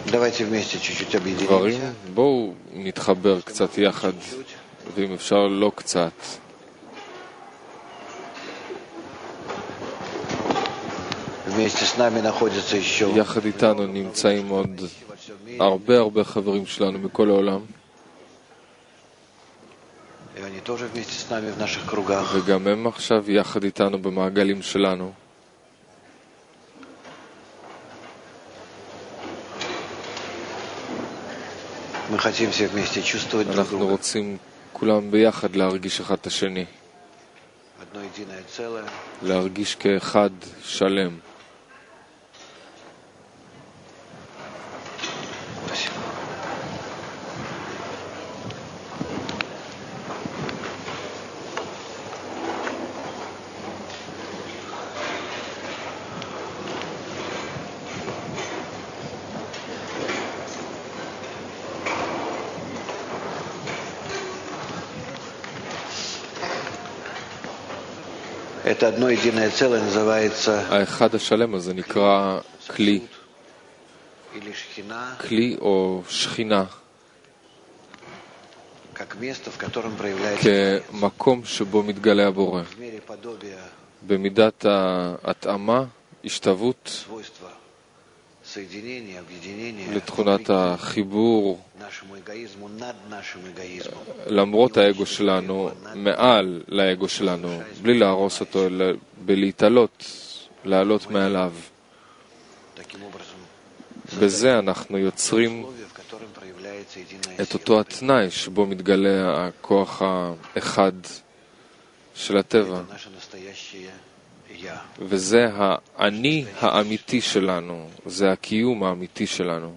Давайте вместе чуть-чуть דברים, объединимся. בואו נתחבר קצת יחד, ואם אפשר לא קצת. Вместе с нами находятся еще יחד איתנו נמצאים עוד הרבה חברים שלנו מכל העולם, и они тоже вместе с нами в наших кругах. וגם הם עכשיו יחד איתנו במעגלים שלנו. Мы хотим все вместе чувствовать друг אנחנו друга. רוצים כולם ביחד להרגיש אחד את השני, Одно единое целое. להרגיש כאחד שלם. Спасибо. Это одно единое целое называется האחד השלם הזה נקרא כלי, или шхина, כלי או שכינה, как место, в котором проявляется כמקום שבו מתגלה הבורא. в мере подобия במידת ההתאמה, השתוות свойства соединения, объединения לתכונת החיבור, нашему эгоизму над нашим эгоизмом. למרות האגו שלנו, מעל לאגו שלנו, בלי להרוס אותו, אלא בלהתעלות, לעלות מעליו. Таким образом, בזה אנחנו יוצרים условия, в котором проявляется единая את сила. אותו התנאי שבו מתגלה הכוח האחד של הטבע. Это наше настоящее «я». וזה האני האמיתי שלנו, זה הקיום האמיתי שלנו.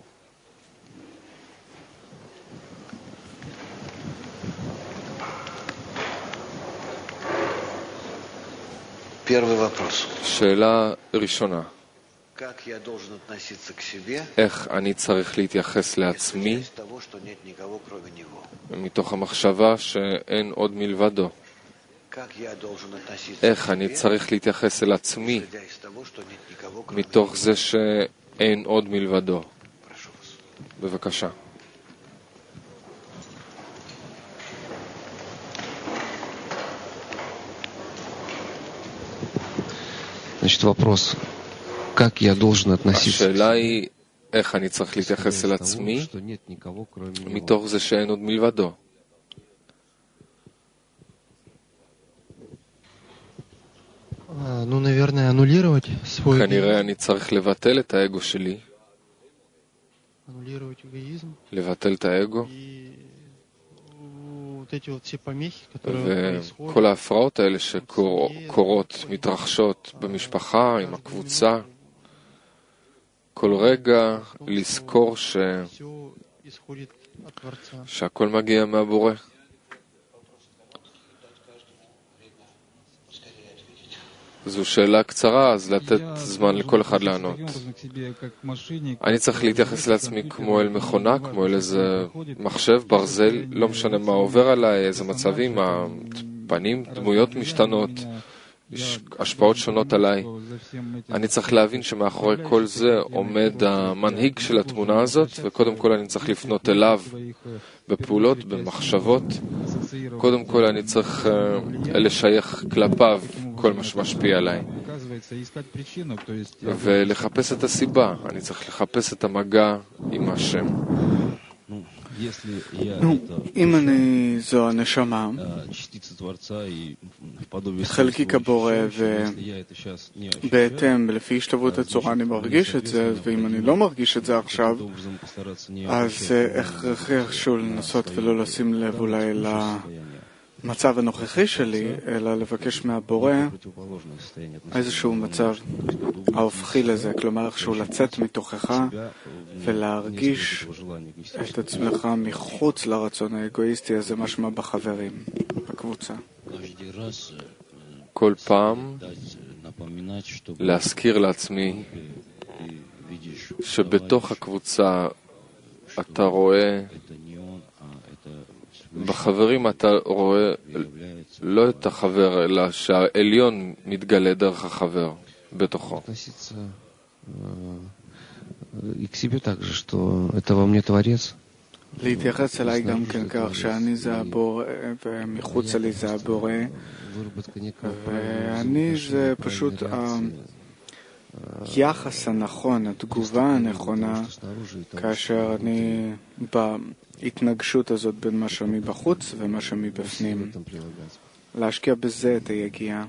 Первый вопрос. שאלה ראשונה, Как я должен относиться к себе, איך אני צריך להתייחס исходя לעצמי из того, что нет никого, кроме него? מתוך המחשבה שאין עוד מלבדו? Как я должен относиться к איך אני себе, צריך להתייחס אל עצמי исходя из того, что нет никого, кроме מתוך него? זה שאין עוד מלבדו? Прошу вас. בבקשה. Значит, вопрос, как я должен относиться השאלה היא איך אני צריך להתייחס אל из того, עצמי что нет никого, кроме него? מתוך זה שאין עוד מלבדו. Ну, наверное, аннулировать свой כנראה אני צריך לבטל את האגו שלי, аннулировать эгоизм לבטל את האגו, и вот эти вот все помехи, которые происходят. וכל ההפרעות האלה שקורות, מתרחשות במשפחה, עם הקבוצה, כל רגע לזכור Все исходит от Творца. שהכל מגיע מהבורא. זו שאלה קצרה, אז לתת זמן לכל אחד לענות. אני צריך להתייחס לעצמי כמו אל מכונה, כמו אל איזה מחשב, ברזל, לא משנה מה עובר עליי, איזה מצבים, הפנים, דמויות משתנות, יש השפעות שונות עליי. אני צריך להבין שמאחורי כל זה עומד המנהיג של התמונה הזאת, וקודם כל אני צריך לפנות אליו בפעולות, במחשבות. קודם כל אני צריך לשייך כלפיו כל מה שמשפיע עליי. ולחפש את הסיבה. אני צריך לחפש את המגע עם השם. אם אני זו הנשמה, חלקיק הבורא, ובהתאם, לפי השתוות הצורה אני מרגיש את זה, ואם אני לא מרגיש את זה עכשיו, אז הכרחי איכשהו לנסות ולא לשים לב אולי למצב הנוכחי שלי, אלא לבקש מהבורא איזשהו מצב ההופכי לזה, כלומר איכשהו לצאת מתוכך ולהרגיש את עצמך מחוץ לרצון האגואיסטי הזה, משמע בחברים, בקבוצה. כל פעם להזכיר לעצמי שבתוך הקבוצה אתה רואה, בחברים אתה רואה לא את החבר, אלא שהעליון מתגלה דרך החבר בתוכו. и к себе также, что это во мне Творец. להתייחס אליי גם כן כך שאני זה הבורא ומחוץ לי זה הבורא, ואני זה פשוט היחס הנכון, התגובה הנכונה, כאשר אני בהתנגשות הזאת בין מה שמבחוץ ומה שמבפנים. להשקיע בזה את היגיעה.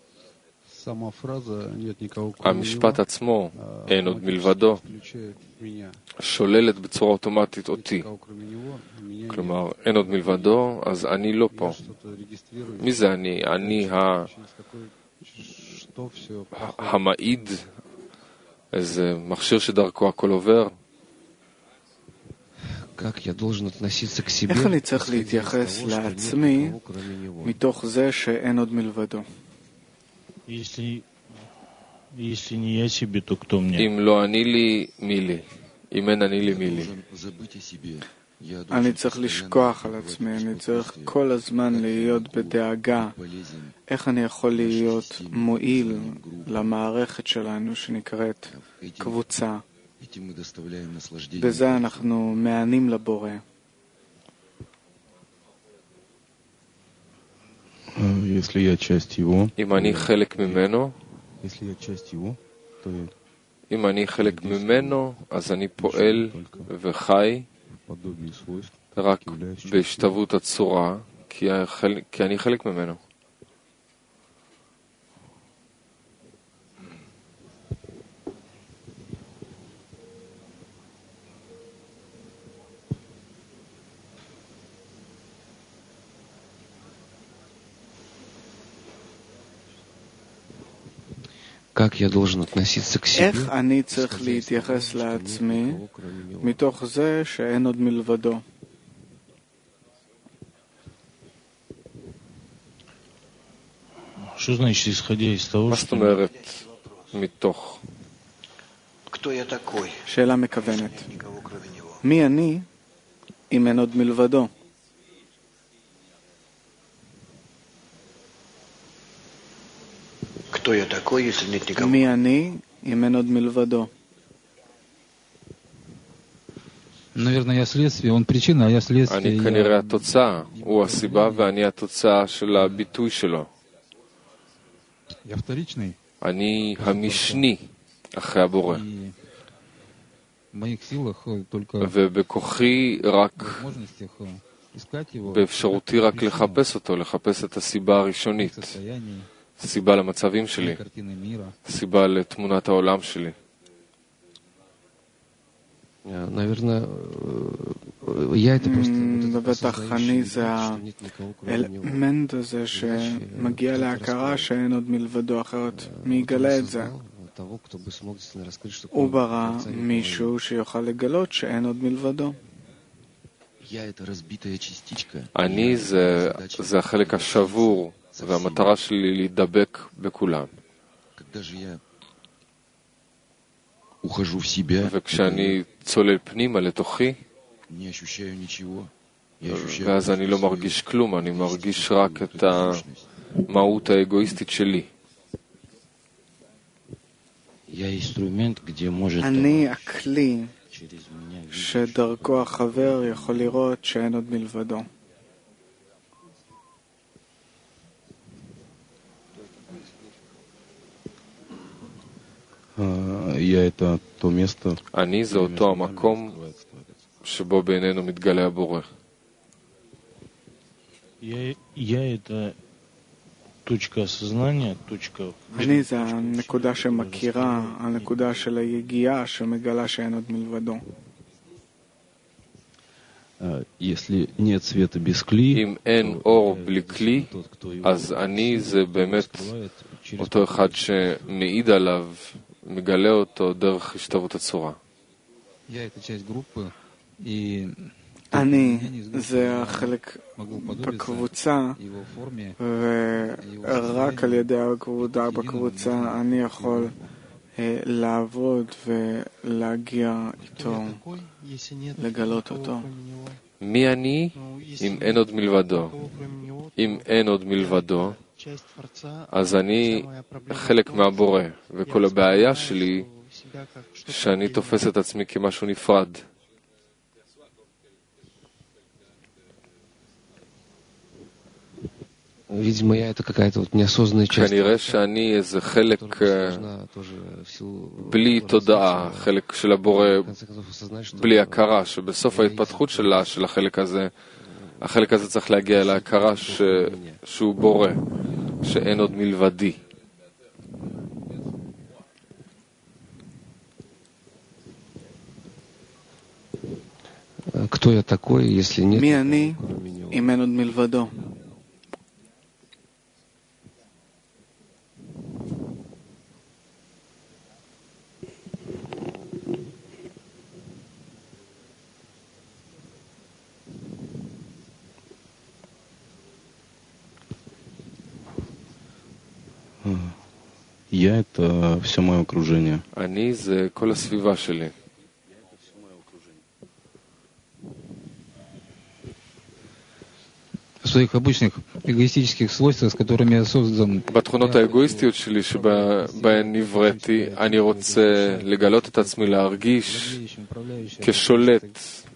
המשפט עצמו, אין עוד מלבדו, שוללת בצורה אוטומטית אותי. כלומר, אין עוד מלבדו, אז אני לא פה. מי זה אני? אני המעיד, איזה מכשיר שדרכו הכל עובר. איך אני צריך להתייחס לעצמי מתוך זה שאין עוד מלבדו? אם לא אני לי, מי לי? אם אין אני לי, מי לי? אני צריך לשכוח על עצמי, אני צריך כל הזמן להיות בדאגה. איך אני יכול להיות מועיל למערכת שלנו שנקראת קבוצה? בזה אנחנו מענים לבורא. אם אני חלק ממנו, אז אני פועל וחי רק בהשתוות הצורה, כי אני חלק ממנו. איך אני צריך להתייחס לעצמי מתוך זה שאין עוד מלבדו? מה זאת אומרת מתוך? שאלה מכוונת. מי אני אם אין עוד מלבדו? מי אני אם אין עוד מלבדו? אני כנראה התוצאה, הוא הסיבה ואני התוצאה של הביטוי שלו. אני המשני אחרי הבורא. ובכוחי רק, באפשרותי רק לחפש אותו, לחפש את הסיבה הראשונית. סיבה למצבים שלי, סיבה לתמונת העולם שלי. בטח אני זה האלמנט הזה שמגיע להכרה שאין עוד מלבדו, אחרת מי יגלה את זה? הוא ברא מישהו שיוכל לגלות שאין עוד מלבדו. אני זה החלק השבור, והמטרה שלי להידבק בכולם. וכשאני צולל פנימה לתוכי, ואז אני לא מרגיש כלום, אני מרגיש רק את המהות האגואיסטית שלי. אני הכלי שדרכו החבר יכול לראות שאין עוד מלבדו. אני זה אותו המקום שבו בינינו מתגלה הבורא. אני זה הנקודה שמכירה, הנקודה של היגיעה שמגלה שאין עוד מלבדו. אם אין אור בלי כלי, אז אני זה באמת אותו אחד שמעיד עליו, מגלה אותו דרך השתוות הצורה. אני זה החלק בקבוצה, ורק על ידי העבודה בקבוצה אני יכול לעבוד ולהגיע איתו, לגלות אותו. מי אני אם אין עוד מלבדו? אם אין עוד מלבדו, אז אני חלק מהבורא, וכל הבעיה שלי שאני תופס את עצמי כמשהו נפרד. Видимо, я это какая-то вот неосознанная часть. כנראה שאני איזה חלק בלי תודעה, חלק של הבורא בלי הכרה, שבסוף ההתפתחות של החלק הזה צריך להגיע להכרה שהוא בורא, שאין עוד מלבדי. Кто я такой, если нет? מי אני אם אין עוד מלבדו? Я — это все мое окружение. אני זה כל הסביבה שלי. В своих обычных эгоистических свойствах, с которыми я создан. בתכונות האגואיסטיות שלי שבהן נבראתי, אני רוצה לגלות את עצמי, להרגיש כשולט.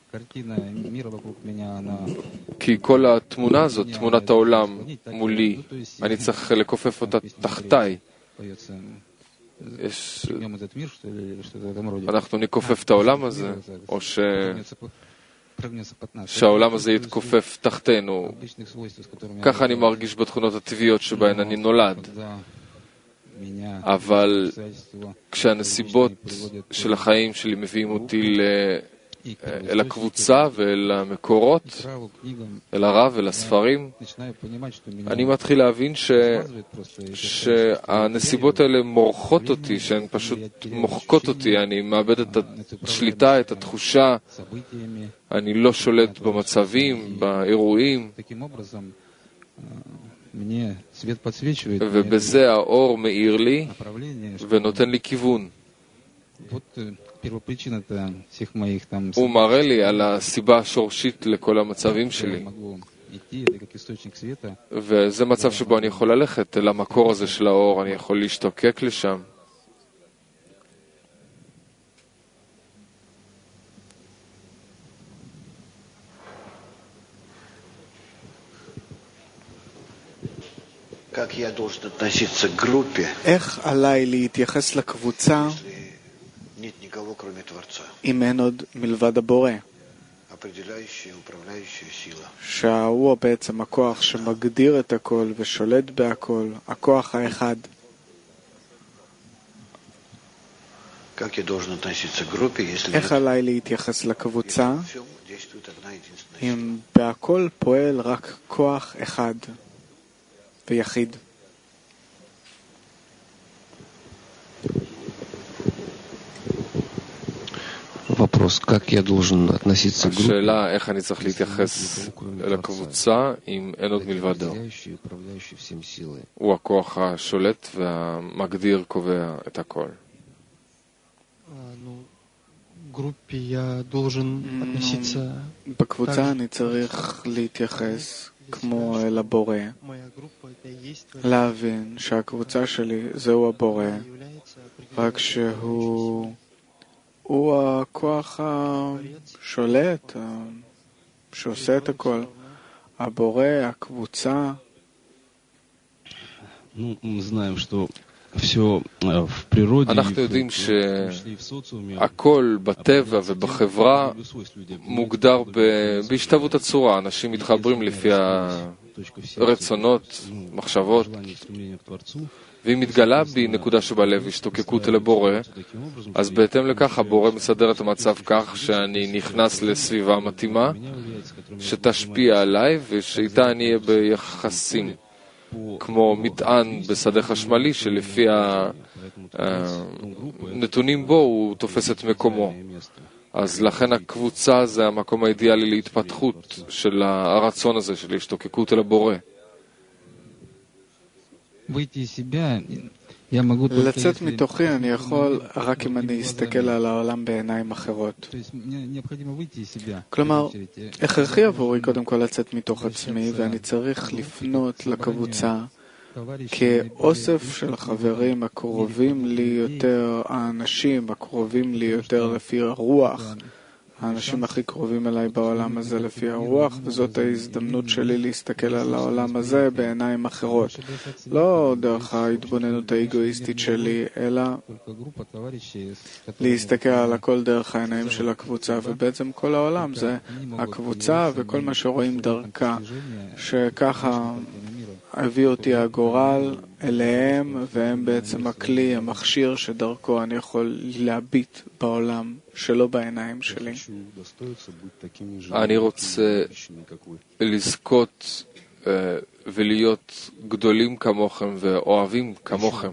כי כל התמונה הזאת, תמונת העולם מולי, אני צריך לכופף אותה תחתיי. אנחנו נכופף את העולם הזה, או שהעולם הזה יתכופף תחתנו. ככה אני מרגיש בתכונות הטבעיות שבהן אני נולד. אבל כשהנסיבות של החיים שלי מביאים אותי אל הקבוצה ואל המקורות, אל הרב, אל הספרים, אני מתחיל להבין שהנסיבות האלה מורחות אותי, שהן פשוט מוחקות אותי, אני מאבד את השליטה, את התחושה, אני לא שולט במצבים, באירועים, ובזה האור מאיר לי ונותן לי כיוון. הוא מראה לי על הסיבה השורשית לכל המצבים שלי. וזה מצב שבו אני יכול ללכת אל המקור הזה של האור, אני יכול להשתוקק לשם. איך עליי להתייחס לקבוצה אם אין עוד מלבד הבורא? שהוא בעצם הכוח שמגדיר את הכל ושולט בהכל, הכוח האחד. איך עליי להתייחס לקבוצה אם בהכל פועל רק כוח אחד ויחיד? Вопрос, как я должен относиться к группе? השאלה, איך אני צריך להתייחס אל הקבוצה אם אין עוד מלבדו. הוא הכוח השולט והמגדיר קובע את הכל. בקבוצה אני צריך להתייחס כמו אל הבורא, להבין שהקבוצה שלי זהו הבורא, רק הוא הכוח השולט, שעושה את הכל. הבורא, הקבוצה. אנחנו יודעים שהכל בטבע ובחברה מוגדר בהשתוות הצורה. אנשים מתחברים לפי הרצונות, מחשבות. ואם מתגלה בי נקודה שבלב השתוקקות אל הבורא, אז בהתאם לכך הבורא מסדר את המצב כך שאני נכנס לסביבה מתאימה, שתשפיע עליי ושאיתה אני אהיה ביחסים, כמו מטען בשדה חשמלי שלפי הנתונים בו הוא תופס את מקומו. אז לכן הקבוצה זה המקום האידיאלי להתפתחות של הרצון הזה של השתוקקות אל הבורא. לצאת מתוכי אני יכול רק אם אני אסתכל על העולם בעיניים אחרות. כלומר, הכרחי עבורי קודם כל לצאת מתוך עצמי, ואני צריך לפנות לקבוצה כאוסף של החברים הקרובים לי יותר, האנשים הקרובים לי יותר לפי הרוח, האנשים הכי קרובים אליי בעולם הזה לפי הרוח, וזאת ההזדמנות שלי להסתכל על העולם הזה בעיניים אחרות. לא דרך ההתבוננות האגואיסטית שלי, אלא להסתכל על הכל דרך העיניים של הקבוצה, ובעצם כל העולם זה הקבוצה וכל מה שרואים דרכה, שככה הביא אותי הגורל אליהם, והם בעצם הכלי, המכשיר שדרכו אני יכול להביט בעולם שלא בעיניים שלי. אני רוצה לזכות ולהיות גדולים כמוכם ואוהבים כמוכם.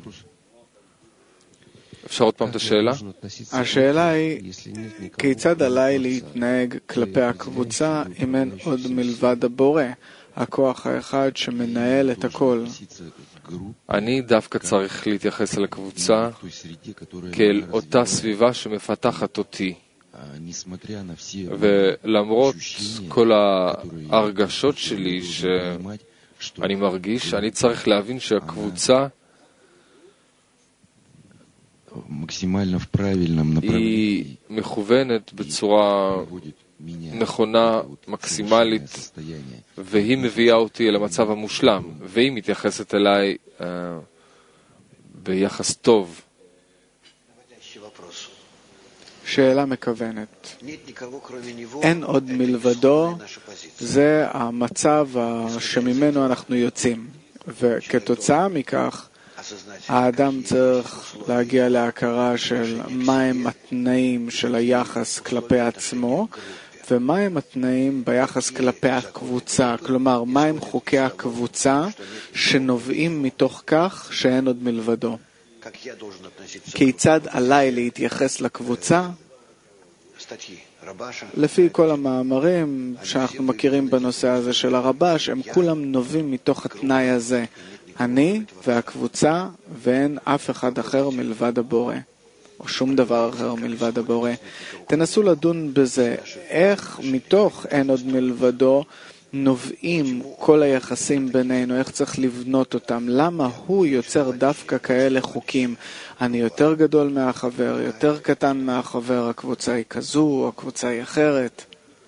אפשר עוד פעם את השאלה? השאלה היא, כיצד עליי להתנהג כלפי הקבוצה אם אין עוד מלבד הבורא, הכוח האחד שמנהל את הכל? אני דווקא צריך להתייחס אל הקבוצה כאל אותה סביבה שמפתחת אותי. ולמרות כל ההרגשות שלי שאני מרגיש, אני צריך להבין שהקבוצה היא מכוונת בצורה נכונה, מקסימלית, והיא מביאה אותי אל המצב המושלם, והיא מתייחסת אליי ביחס טוב. שאלה מכוונת. אין עוד מלבדו, זה המצב שממנו אנחנו יוצאים, וכתוצאה מכך האדם צריך להגיע להכרה של מהם התנאים של היחס כלפי עצמו, ומהם התנאים ביחס כלפי הקבוצה, כלומר, מהם חוקי הקבוצה שנובעים מתוך כך שאין עוד מלבדו. כיצד עליי להתייחס לקבוצה? לפי כל המאמרים שאנחנו מכירים בנושא הזה של הרבש, הם כולם נובעים מתוך התנאי הזה. אני והקבוצה, ואין אף אחד אחר מלבד הבורא, או שום דבר אחר מלבד הבורא. תנסו לדון בזה, איך מתוך אין עוד מלבדו נובעים כל היחסים בינינו, איך צריך לבנות אותם, למה הוא יוצר דווקא כאלה חוקים. אני יותר גדול מהחבר, יותר קטן מהחבר, הקבוצה היא כזו, הקבוצה היא אחרת.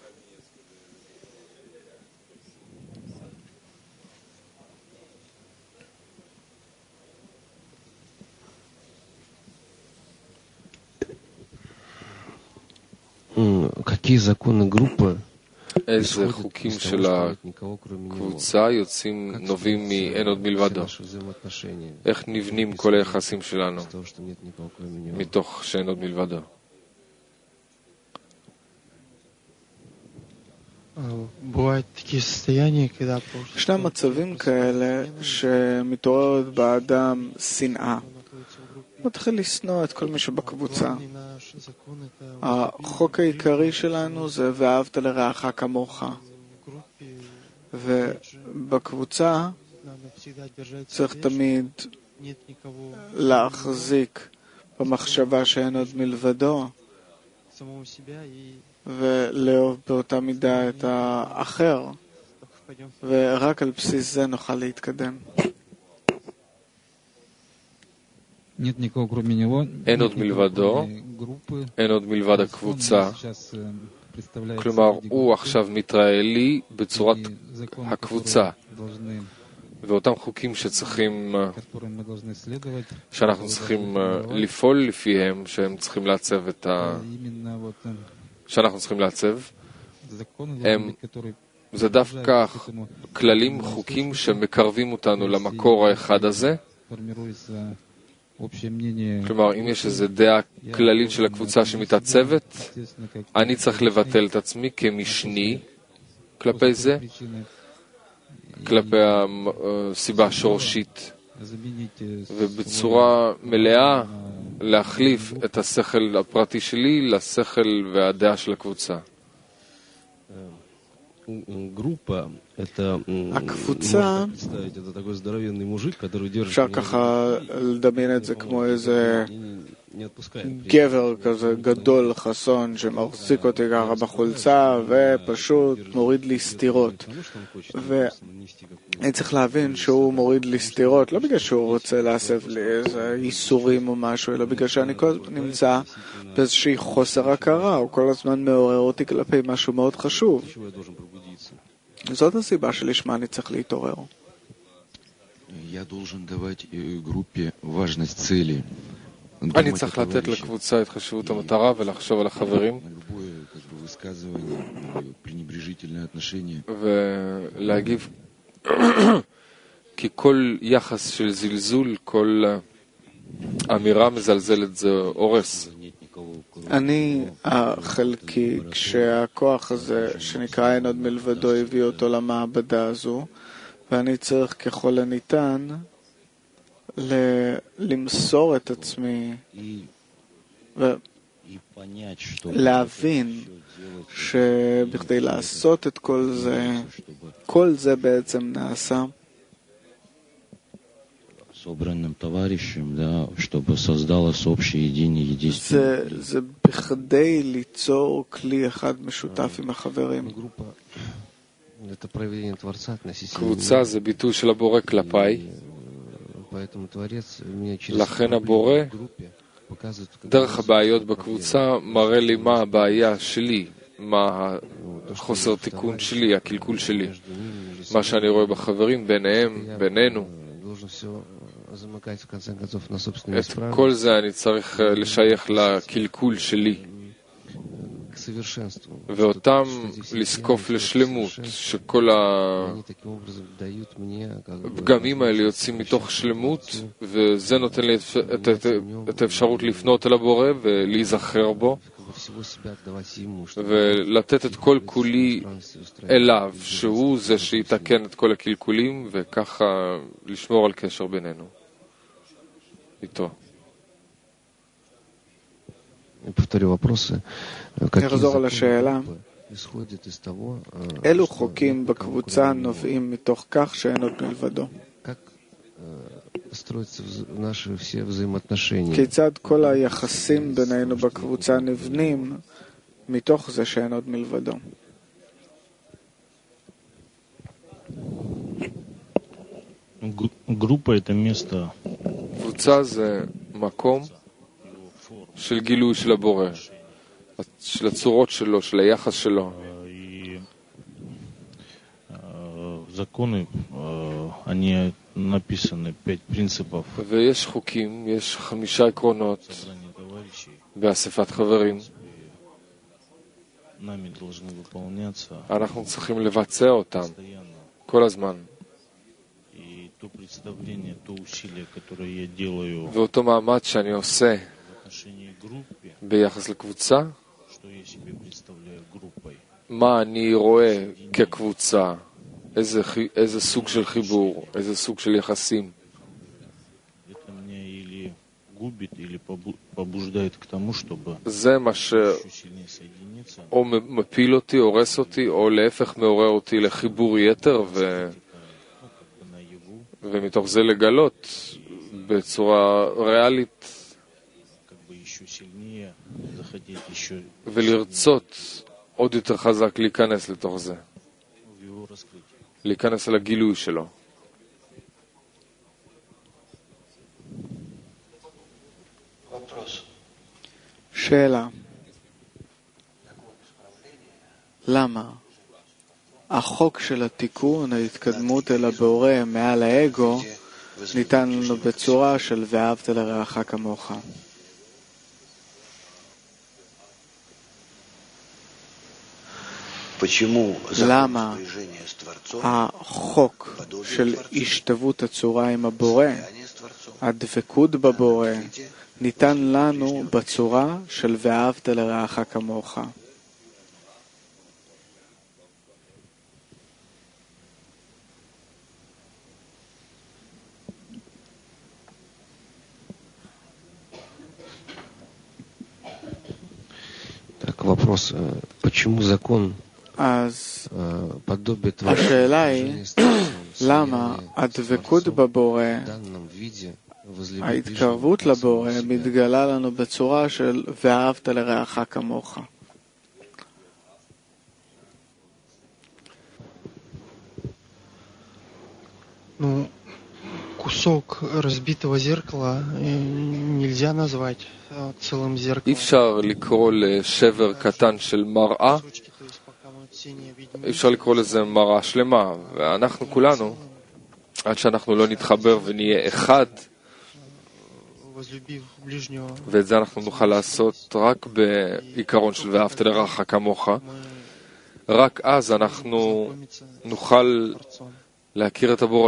Какие законы группы איזה חוקים של הקבוצה נובעים מאין עוד מלבדו? איך נבנים כל היחסים שלנו מתוך שאין עוד מלבדו? ישנם מצבים כאלה שמתעוררת באדם שנאה. מתחיל לשנוא את כל מי שבקבוצה. החוק העיקרי שלנו זה ואהבת לרעך כמוך. ובקבוצה צריך תמיד להחזיק במחשבה שאין עוד מלבדו, ולאהוב באותה מידה את האחר, ורק על בסיס זה נוכל להתקדם. אין עוד מלבדו, אין עוד מלבד הקבוצה. כלומר, הוא עכשיו מתראה לי בצורת הקבוצה. ואותם חוקים שאנחנו צריכים לפעול לפיהם, שהם צריכים לעצב שאנחנו צריכים לעצב, זה דווקא כללים, חוקים שמקרבים אותנו למקור האחד הזה. כלומר, אם יש איזו דעה כללית של הקבוצה שמתעצבת, אני צריך לבטל את עצמי כמשני כלפי זה, כלפי הסיבה השורשית, ובצורה מלאה להחליף את השכל הפרטי שלי לשכל והדעה של הקבוצה. הקבוצה, אפשר ככה לדמיין את זה כמו איזה גבר כזה גדול, חסון, שמחזיק אותי ככה בחולצה ופשוט מוריד לי סתירות. ואני צריך להבין שהוא מוריד לי סתירות, לא בגלל שהוא רוצה להסב לי איזה איסורים או משהו, אלא בגלל שאני כל הזמן נמצא באיזושהי חוסר הכרה, הוא כל הזמן מעורר אותי כלפי משהו מאוד חשוב. זאת הסיבה שלשמה אני צריך להתעורר. אני צריך לתת לקבוצה את חשיבות המטרה ולחשוב על החברים ולהגיב כי כל יחס של זלזול, כל אמירה מזלזלת זה הורס. אני החלקי, כשהכוח הזה שנקרא אין עוד מלבדו הביא אותו למעבדה הזו, ואני צריך ככל הניתן למסור את עצמי ולהבין שבכדי לעשות את כל זה בעצם נעשה זה בכדי ליצור כלי אחד משותף עם החברים. קבוצה זה ביטוי של הבורא כלפיי, לכן הבורא דרך הבעיות בקבוצה מראה לי מה הבעיה שלי, מה החוסר תיקון שלי, הקלקול שלי, מה שאני רואה בחברים, ביניהם, בינינו. את כל זה אני צריך לשייך לקלקול שלי ואותם לסקוף לשלמות, שכל הפגמים האלה יוצאים מתוך שלמות, וזה נותן לי את האפשרות לפנות אל הבורא ולהיזכר בו ולתת את כל כולי אליו, שהוא זה שיתקן את כל הקלקולים, וככה לשמור על קשר בינינו איתו. נחזור על השאלה, אילו חוקים בקבוצה נובעים מתוך כך שאין עוד מלבדו? כיצד כל היחסים בינינו בקבוצה נבנים מתוך זה שאין עוד מלבדו? קבוצה זה מקום של גילוי של הבורא, של הצורות שלו, של היחס שלו. ויש חוקים, יש 5 עקרונות באספת חברים. אנחנו צריכים לבצע אותם כל הזמן. ואותו מאמץ שאני עושה ביחס לקבוצה, מה אני רואה כקבוצה, איזה סוג של חיבור, איזה סוג של יחסים. זה מה או מפיל אותי, הורס אותי, או להפך מעורר אותי לחיבור יתר, ומתוך זה לגלות בצורה ריאלית ולרצות עוד יותר חזק להיכנס לתוך זה, להיכנס אל הגילוי שלו. שאלה, למה החוק של התיקון, ההתקדמות אל הבורא מעל האגו, ניתן לנו בצורה של ואהבת לרעך כמוך? למה החוק של השתוות הצורה עם הבורא, הדבקות בבורא, ניתן לנו בצורה של ואהבת לרעך כמוך? Вопрос, почему закон подобие творения השאלה היא, למה הדבקות בבורא ההתקרבות לבורא מתגלה לנו בצורה של ואהבת לרעך כמוך. Ну, кусок разбитого зеркала нельзя назвать целым אי зеркалом. אפשר לקרוא לשבר קטן של מראה, Кусочки, то есть пока мы все не объединим, אי אפשר לקרוא לזה מראה שלמה. ואנחנו כולנו, עד שאנחנו לא נתחבר ונהיה אחד, возлюбив ближнего, ואת זה אנחנו נוכל לעשות רק בעיקרון של ואהבת לרעך כמוך, רק אז אנחנו נוכל Творцом. להכיר את הבורא.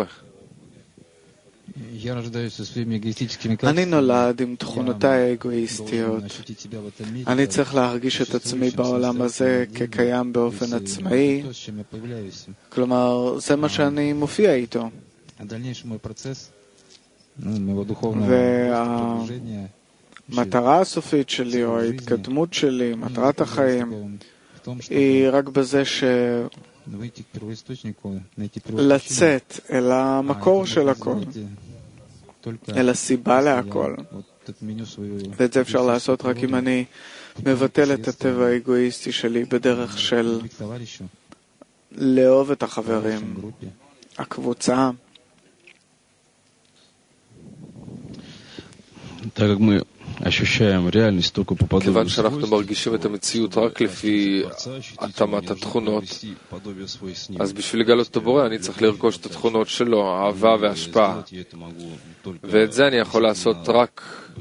Я рождаюсь со своими эгоистическими אני качествами. נולד עם תכונותיי должен האגואיסטיות. ощутить себя в этом мире אני как צריך להרגיש את עצמי בעולם הזה כקיים באופן עצמאי, то, с чем я появляюсь. כלומר, זה מה שאני מופיע איתו. А дальнейший мой процесс, моего духовного וה- продвижения, המטרה הסופית שלי, או ההתקדמות שלי, מטרת החיים, в том, чтобы היא רק בזה выйти к первоисточнику, найти первоисточник. לצאת אל המקור של הכל, אל הסיבה להכל. ואת זה אפשר לעשות רק אם אני מבטל את הטבע האגואיסטי שלי בדרך של לאהוב את החברים, הקבוצה. Так как мы ощущаем реальность только по подобию כיוון שאנחנו מרגישים את המציאות רק לפי התאמת התכונות, אז בשביל לגלות את הבורא אני צריך לרכוש את התכונות שלו, אהבה והשפעה. ואת זה אני יכול לעשות רק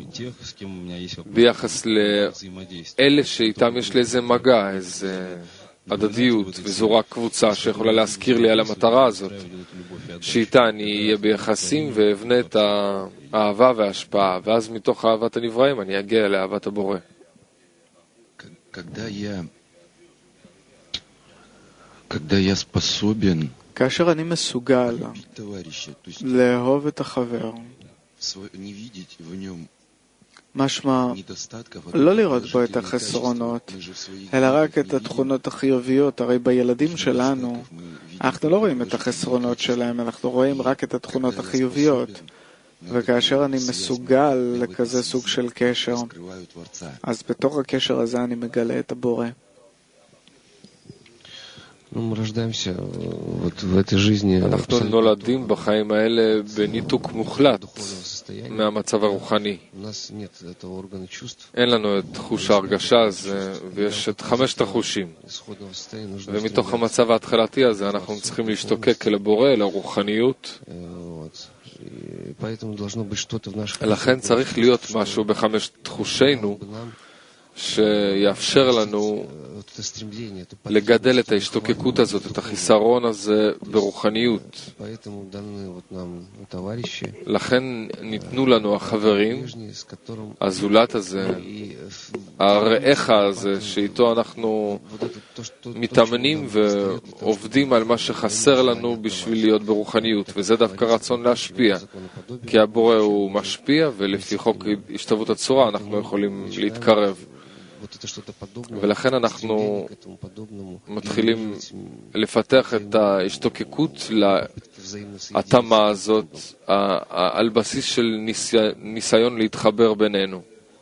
ביחס לאלה שאיתם יש לי איזה מגע, איזה הדדיות, וזו רק קבוצה שיכולה להזכיר לי על המטרה הזאת, שאיתה אני אהיה ביחסים ואבנה את האהבה וההשפעה, ואז מתוך אהבת הנבראים אני אגיע לאהבת הבורא. когда я способен כאשר אני מסוגל товарища, то есть לאהוב את החבר, не видеть в нем משמע недостатков, לא לראות בו את החסרונות, אלא רק את התכונות החיוביות. הרי בילדים שלנו אנחנו לא רואים את החסרונות שלהם, אנחנו רואים רק את התכונות החיוביות. וכאשר אני מסוגל לכזה סוג של קשר, אז בתוך הקשר הזה אני מגלה את הבורא. Мы рождаемся вот в этой жизни אנחנו נולדים בחיים האלה בניתוק מוחלט מהמצב הרוחני. У нас нет этого органа чувств. אין לנו את חוש ההרגשה הזה, ויש את 5 החושים. Исходного состояния нужно ומתוך המצב ההתחלתי הזה אנחנו צריכים להשתוקק אל הבורא, אל הרוחניות. вот. И поэтому должно быть что-то в наших לכן צריך להיות משהו בחמשת חושינו нам שיאפשר לנו вот это стремление, это לגדל את ההשתוקקות הזאת, את החיסרון הזה ברוחניות. поэтому даны вот нам товарищи, לכן ניתנו לנו החברים, ближние, с которым הזולת הזה, и הרעך הזה, שאיתו אנחנו вот это то, что מתאמנים ועובדים על מה שחסר לנו בשביל להיות ברוחניות, וזה דווקא רצון להשפיע, כי הבורא הוא משפיע, ולפי חוק השתוות הצורה אנחנו יכולים להתקרב. вот это что-то подобное, ולכן אנחנו к этому подобному, מתחילים לפתח את ההשתוקקות взаимно להתאמה הזאת על בסיס של ניסיון להתחבר בינינו.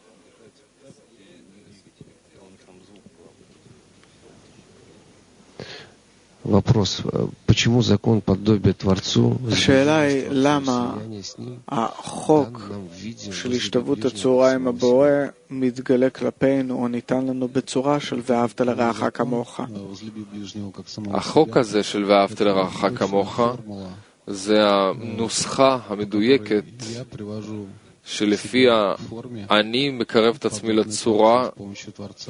Вопрос, почему закон подобия Творцу השאלה היא למה слияние с ним החוק дан нам в виде של השתוות הצורה עם הבורא מתגלה כלפינו או ניתן לנו בצורה של ואהבת לרעך כמוך. возлюби ближнего как самого החוק הזה של ואהבת לרעך כמוך формула. זה הנוסחה המדויקת Я привожу שלפיה в форме אני מקרב את עצמי לצורה с помощью Творца.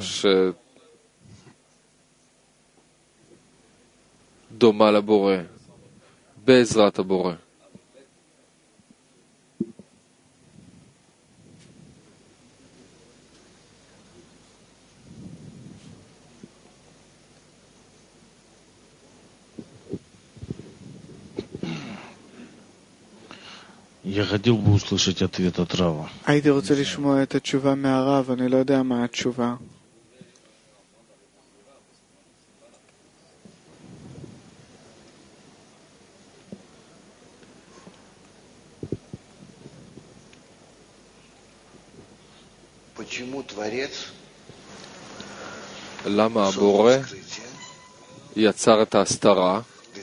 שדומה לבורא, בעזרת הבורא. Я хотел бы услышать ответ от Рава. הייתי רוצה לשמוע את התשובה מהרב, אני לא יודע מה התשובה. למה הבורא יצר את ההסתרה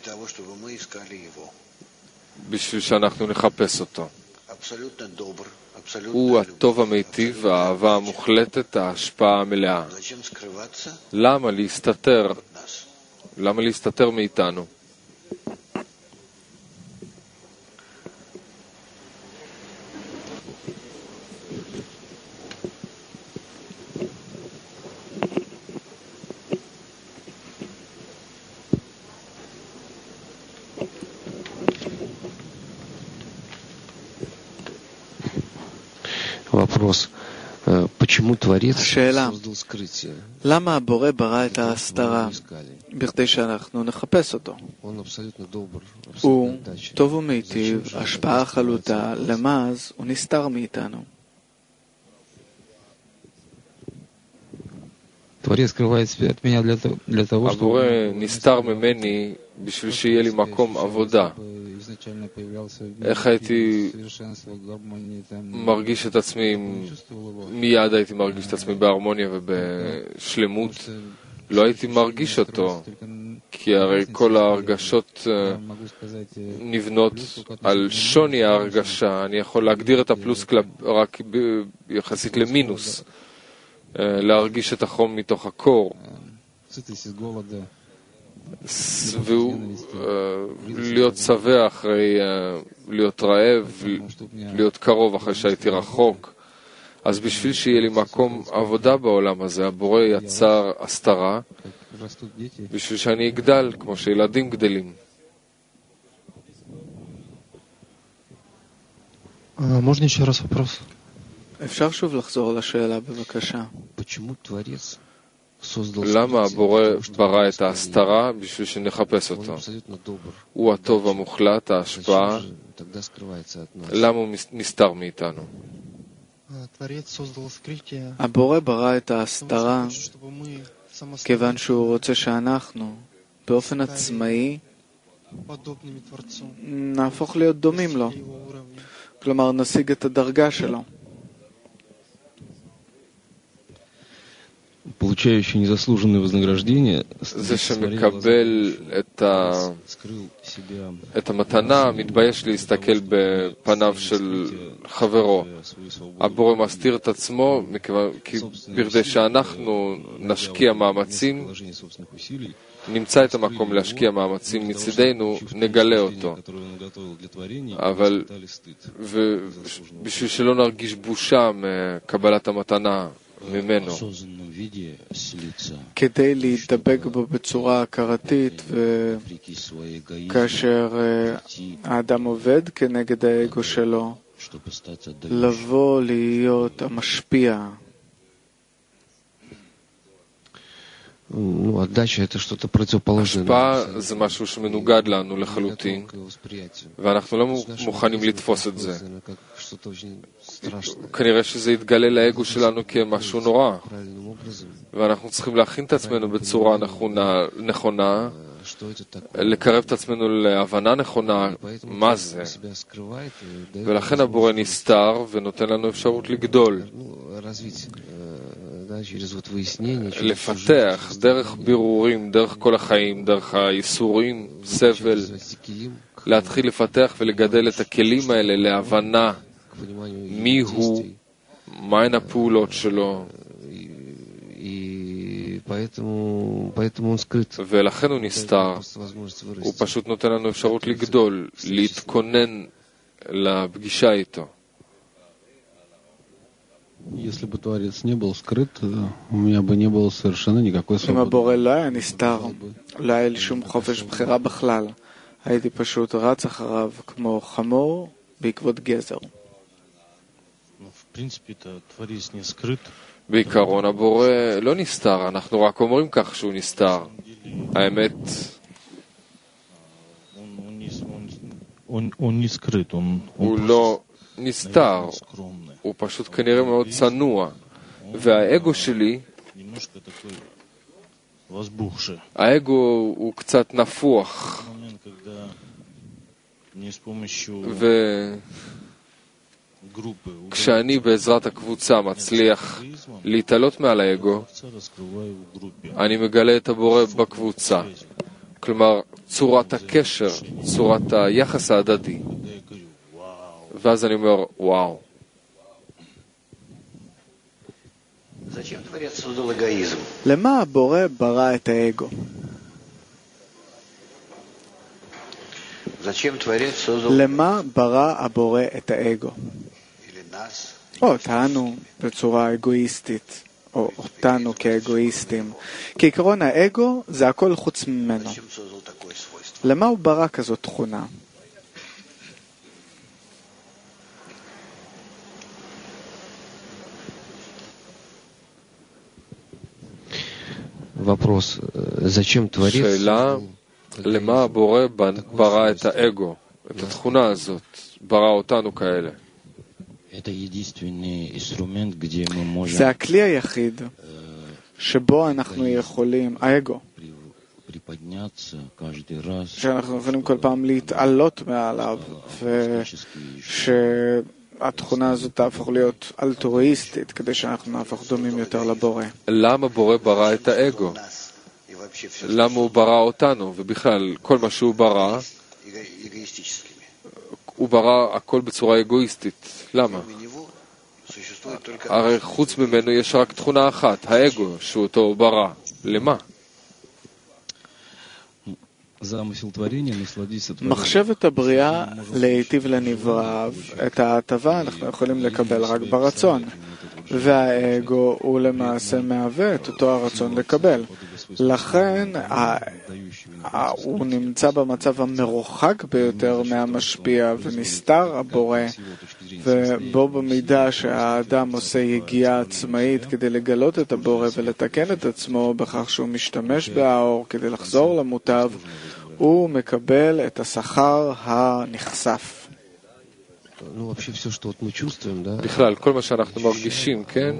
בשביל שאנחנו נחפש אותו. הוא הטוב המיטיב, האהבה המוחלטת, ההשפעה המלאה. למה להסתתר? למה להסתתר מאיתנו? Вопрос. Почему Творец השאלה, создал скрытие? למה הבורא ברא את ההסתרה בכדי שאנחנו נחפש אותו? Он абсолютно добр, הוא абсолютно отдача. טוב ומיטיב, השפעה חלוטה, למאז הוא נסתר מאיתנו. Творец скрывает себя от меня для того, הבורא чтобы נסתר ממני בשביל שיהיה לי מקום עבודה. изначально появлялся איך הייתי совершенство, гармонии, там, מרגיש את עצמי, מיד הייתי מרגיש את עצמי בהרמוניה ובשלמות. לא הייתי מרגיש אותו, כי הרי כל ההרגשות могу сказать, נבנות על שוני ההרגשה. אני יכול להגדיר את הפלוס רק יחסית למינוס. להרגיש את החום מתוך הקור. сытость из голода, להיות שבע אחרי להיות רעב, להיות קרוב אחרי שהייתי רחוק. אז בשביל שיהיה לי מקום עבודה בעולם הזה, הבורא יצר הסתרה, как растут дети. בשביל שאני אגדל כמו שילדים גדלים. Можно еще раз вопрос? אפשר שוב לחזור לשאלה, בבקשה. Почему Творец создал למה скрытие? הבורא Потому что ברא את он ההסתרה בשביל שנחפש אותו? абсолютно добр. הוא הטוב המוחלט, ההשפעה. Зачем же тогда скрывается от нас? למה הוא נסתר מאיתנו? Творец создал скрытие, הבורא ברא את ההסתרה чтобы мы כיוון שהוא רוצה שאנחנו, באופן עצמאי, подобными Творцу, נהפוך להיות דומים לו. его уровня. כלומר, נשיג את הדרגה שלו. Получающий незаслуженное вознаграждение, זה שמקבל скрыл себя את המתנה, מתבייש להסתכל בפניו של חברו. свою свободу. הבורא מסתיר את עצמו בכדי שאנחנו נשקיע מאמצים, Положение собственных усилий, נמצא את המקום להשקיע מאמצים מצידנו, נגלה אותו. которое он готовил для творения, אבל испытали стыд. בשביל שלא נרגיש בושה מקבלת המתנה ממנו. осознанном виде слиться כדי להידבק בו בצורה הכרתית, вопреки своей эгоизму, וכאשר האדם עובד כנגד האגו שלו, чтобы стать отдающим. לבוא להיות המשפיע. Ну, отдача — это что-то противоположное. השפעה זה משהו שמנוגד לנו לחלוטין, ואנחנו לא מוכנים לתפוס את זה. כנראה שזה יתגלה לאגו שלנו כמשהו נורא, ואנחנו צריכים להכין את עצמנו בצורה נכונה, לקרב את עצמנו להבנה נכונה מה זה. ולכן הבורא נסתר ונותן לנו אפשרות לגדול, לפתח דרך בירורים, דרך כל החיים, דרך הייסורים, סבל, להתחיל לפתח ולגדל את הכלים האלה להבנה מי הוא, מהן הפעולות שלו, ולכן הוא נסתר. הוא פשוט נותן לנו אפשרות לגדול, להתכונן לפגישה איתו. Если бы Творец не был скрыт, у меня бы не было совершенно никакой אם свободы. הבורא לא היה נסתר, לא היה לי שום חופש בחירה בכלל. הייתי פשוט רץ אחריו כמו חמור בעקבות גזר. Но, в принципе-то, Творец не скрыт. בעיקרון הבורא לא נסתר, אנחנו רק אומרים כך שהוא נסתר. האמת, Он не скрыт, הוא לא נסתר, скромный. הוא פשוט כנראה מאוד צנוע. והאגו שלי, Немножко такой возбухший. האגו הוא קצת נפוח, Момент, когда не с помощью כשאני בעזרת הקבוצה מצליח להתעלות מעל האגו, אני מגלה את הבורא בקבוצה. כלומר, צורת הקשר, צורת היחס ההדדי. ואז אני אומר, וואו. למה הבורא ברא את האגו? למה ברא הבורא את האגו? או אותנו בצורה אגואיסטית, או אותנו כאגואיסטים. כעיקרון האגו זה הכל חוץ ממנו. למה הוא ברא כזאת תכונה? Вопрос, зачем Творец שאלה, למה הבורא ברא את האגו, את התכונה הזאת, ברא אותנו כאלה? זה הכלי היחיד שבו אנחנו יכולים, האגו, שאנחנו יכולים כל פעם להתעלות מעליו, ושהתכונה הזאת תהפוך להיות אלטרואיסטית, כדי שאנחנו נהפוך דומים יותר לבורא. למה בורא ברא את האגו? למה הוא ברא אותנו? ובכלל, כל מה שהוא ברא, הוא ברא הכל בצורה אגואיסטית. למה? הרי חוץ ממנו יש רק תכונה אחת, האגו, שאותו הוא ברא. למה? מחשבת הבריאה להיטיב לנבראיו, את ההטבה אנחנו יכולים לקבל רק ברצון, והאגו הוא למעשה מהווה את אותו הרצון לקבל. לכן הוא נמצא במצב המרוחק ביותר מהמשפיע ונסתר הבורא, ובו במידה שהאדם עושה יגיעה עצמאית כדי לגלות את הבורא ולתקן את עצמו בכך שהוא משתמש באור כדי לחזור למוטב, הוא מקבל את השכר הנחשף. בכלל, כל מה שאנחנו מרגישים, כן,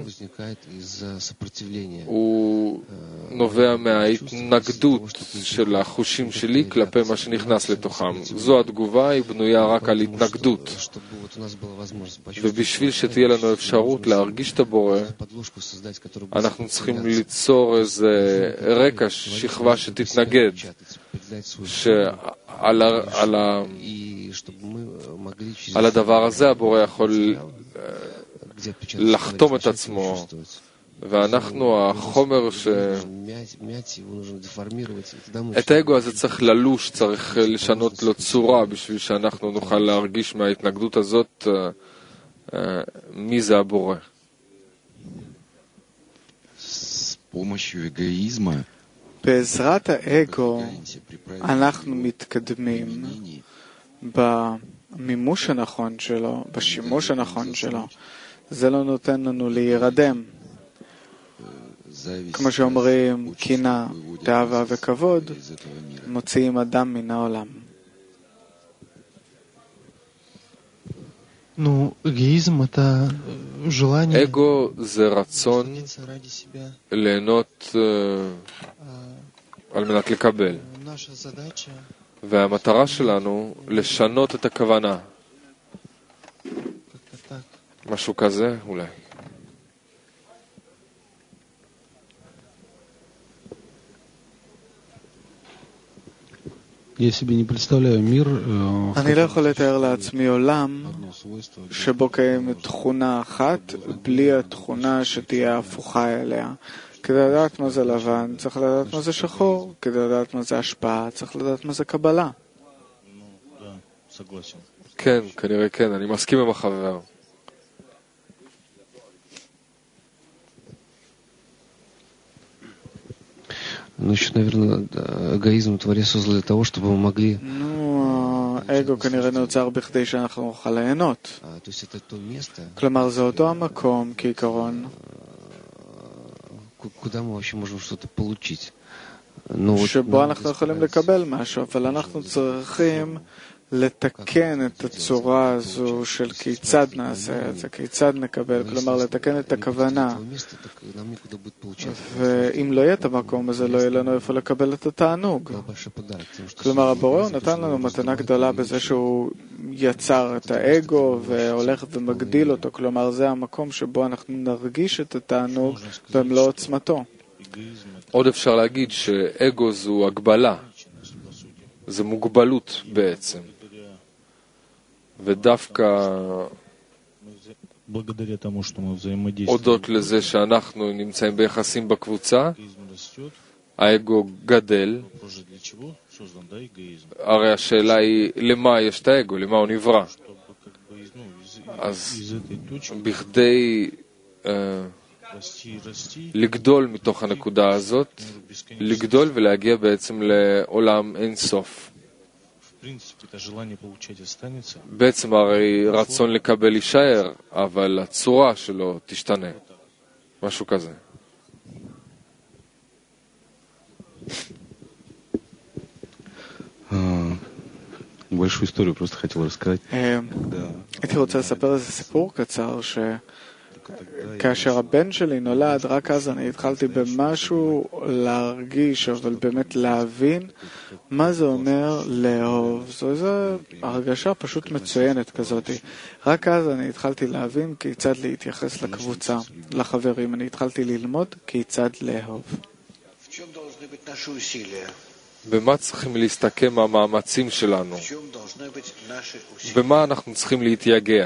הוא נובע מההתנגדות של החושים שלי כלפי מה שנכנס לתוכם. זו התגובה, היא בנויה רק על התנגדות. ובשביל שתהיה לנו אפשרות להרגיש את הבורא, אנחנו צריכים ליצור איזה רקע, שכבה שתתנגד, על הדבר הזה הבורא יכול לחתום את עצמו, ואנחנו החומר את האגו הזה צריך ללוש, צריך לשנות לו צורה בשביל שאנחנו נוכל להרגיש מההתנגדות הזאת מי זה הבורא. בעזרת האגו אנחנו מתקדמים במימוש הנכון שלו, בשימוש הנכון שלו. זה לא נותן לנו להירדם. כמו שאומרים, קינה, תאווה וכבוד מוציאים אדם מן העולם. אגו זה רצון ליהנות על מנת לקבל. והמטרה שלנו לשנות את הכוונה. משהו כזה אולי. אני לא יכול לתאר לעצמי עולם שבו קיימת תכונה אחת בלי התכונה שתהיה הפוכה אליה. כדי לדעת מה זה לבן צריך לדעת מה זה שחור, כדי לדעת מה זה השפעה צריך לדעת מה זה קבלה. כן, כנראה כן, אני מסכים עם החבר. Ну, еще, наверное, эгоизм Творец создал для того, чтобы мы могли... האגו כנראה נוצר בכדי שאנחנו נוכל ליהנות. כלומר, זה אותו המקום, כעיקרון. שבו אנחנו יכולים לקבל משהו, אבל אנחנו צריכים לתקן את הצורה הזו של כיצד נעשה את זה, כיצד נקבל, כלומר לתקן את הכוונה. ואם לא יהיה את המקום הזה, לא יהיה לנו איפה לקבל את התענוג. כלומר, הבורא נתן לנו מתנה גדולה בזה שהוא יצר את האגו והולך ומגדיל אותו. כלומר, זה המקום שבו אנחנו נרגיש את התענוג במלוא עוצמתו. עוד אפשר להגיד שאגו זו הגבלה, זה מוגבלות בעצם. ודווקא הודות לזה שאנחנו נמצאים ביחסים בקבוצה, האגו גדל. הרי השאלה היא, למה יש את האגו? למה הוא נברא? אז בכדי לגדול מתוך הנקודה הזאת, לגדול ולהגיע בעצם לעולם אין סוף. בעצם הרי רצון לקבל יישאר, אבל הצורה שלו תשתנה. משהו כזה. Большую историю просто хотел рассказать. הייתי רוצה לספר איזה סיפור קצר כאשר הבן שלי נולד, רק אז אני התחלתי במשהו להרגיש, אבל באמת להבין מה זה אומר לאהוב. זו איזו הרגשה פשוט מצוינת כזאת. רק אז אני התחלתי להבין כיצד להתייחס לקבוצה, לחברים. אני התחלתי ללמוד כיצד לאהוב. במה צריכים להסתכם המאמצים שלנו? במה אנחנו צריכים להתייגע?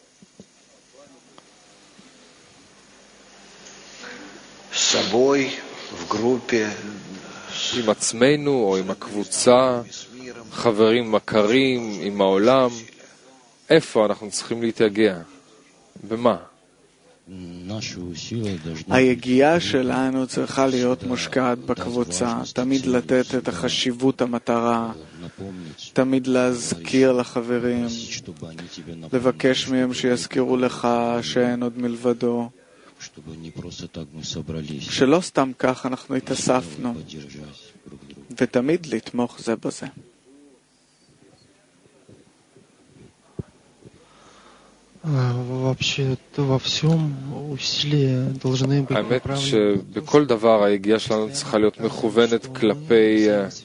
עם עצמנו או עם הקבוצה, חברים מכרים, עם העולם. איפה אנחנו צריכים להתייגע? במה? היגיעה שלנו צריכה להיות מושקעת בקבוצה, תמיד לתת את החשיבות המטרה, תמיד להזכיר לחברים, לבקש מהם שיזכירו לך שאין עוד מלבדו, שלא סתם כך אנחנו התאספנו, ותמיד לתמוך זה בזה. האמת שבכל דבר היגיעה שלנו צריכה להיות מכוונת כלפי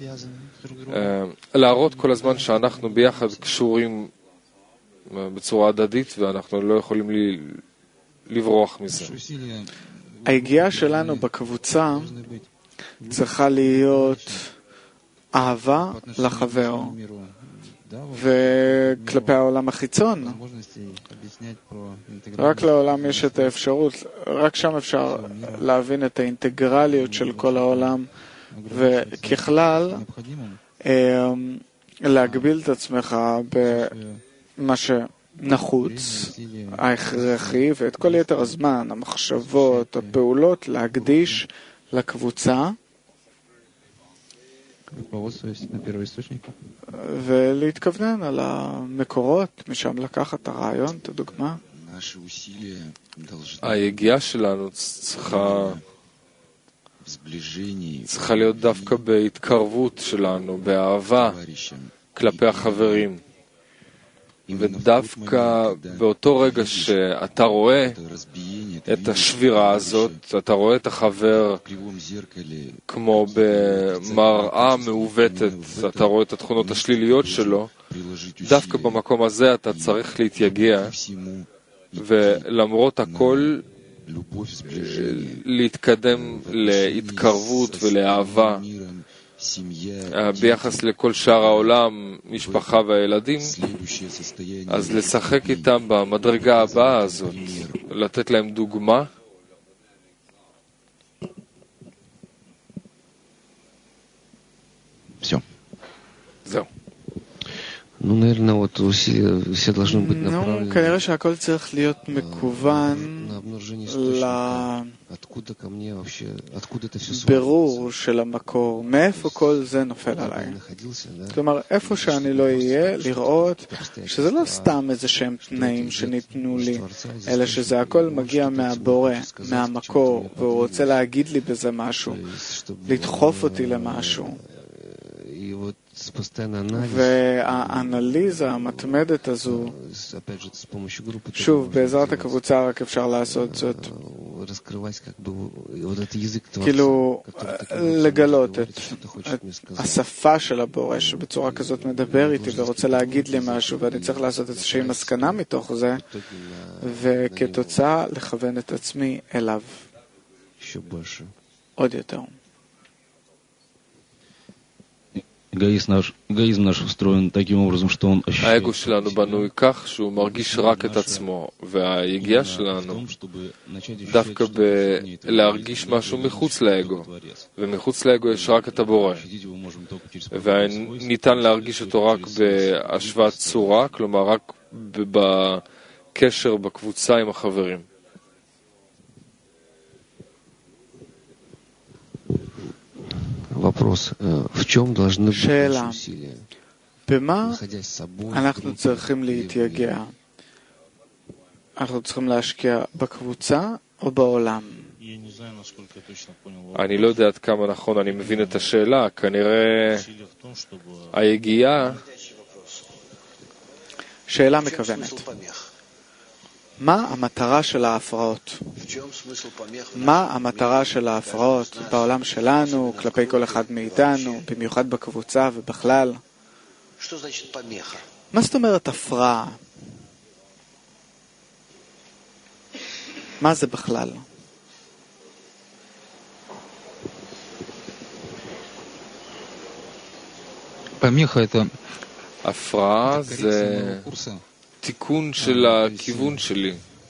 להראות כל הזמן שאנחנו ביחד קשורים בצורה הדדית ואנחנו לא יכולים לברוח מזה. היגיעה שלנו בקבוצה צריכה להיות אהבה לחבר וכלפי העולם החיצון. רק לעולם יש את האפשרות, רק שם אפשר להבין את האינטגרליות של כל העולם, וככלל להגביל את עצמך במה שנחוץ, ההכרחי, ואת כל יתר הזמן, המחשבות, הפעולות, להקדיש לקבוצה ולהתכוונן על המקורות, משם לקחת את הרעיון, את הדוגמה. היגיעה שלנו צריכה להיות דווקא בהתקרבות שלנו, באהבה כלפי החברים. ודווקא באותו רגע שאתה רואה את השבירה הזאת, אתה רואה את החבר כמו במראה מעוותת, אתה רואה את התכונות השליליות שלו, דווקא במקום הזה אתה צריך להתייגע, ולמרות הכל להתקדם להתקרבות ולאהבה ביחס לכל שאר העולם, משפחה והילדים, אז לשחק איתם במדרגה הבאה הזאת, לתת להם דוגמה. זהו. כנראה שהכל צריך להיות מקוון לבירור של המקור, מאיפה כל זה נופל עליי. כלומר, איפה שאני לא אהיה, לראות שזה לא סתם איזה שהם תנאים שניתנו לי, אלא שזה הכל מגיע מהבורא, מהמקור, והוא רוצה להגיד לי בזה משהו, לדחוף אותי למשהו. והאנליזה המתמדת הזו, שוב, בעזרת הקבוצה רק אפשר לעשות זאת. כאילו, לגלות את השפה של הבורא, שבצורה כזאת מדבר איתי ורוצה להגיד לי משהו, ואני צריך לעשות איזושהי מסקנה מתוך זה, וכתוצאה לכוון את עצמי אליו עוד יותר. האגו שלנו בנוי כך שהוא מרגיש רק את עצמו, והיגיעה שלנו דווקא להרגיש משהו מחוץ לאגו, ומחוץ לאגו יש רק את הבורא, וניתן להרגיש אותו רק בהשוואת צורה, כלומר רק בקשר בקבוצה עם החברים. שאלה, במה אנחנו צריכים להתייגע? אנחנו צריכים להשקיע בקבוצה או בעולם? אני לא יודע עד כמה נכון אני מבין את השאלה. כנראה היגיעה... שאלה מכוונת. מה המטרה של ההפרעות? מה המטרה של ההפרעות בעולם שלנו, כלפי כל אחד מאיתנו, במיוחד בקבוצה ובכלל? מה זאת אומרת הפרעה? מה זה בכלל? הפרעה זה תיקון של הכיוון שלי.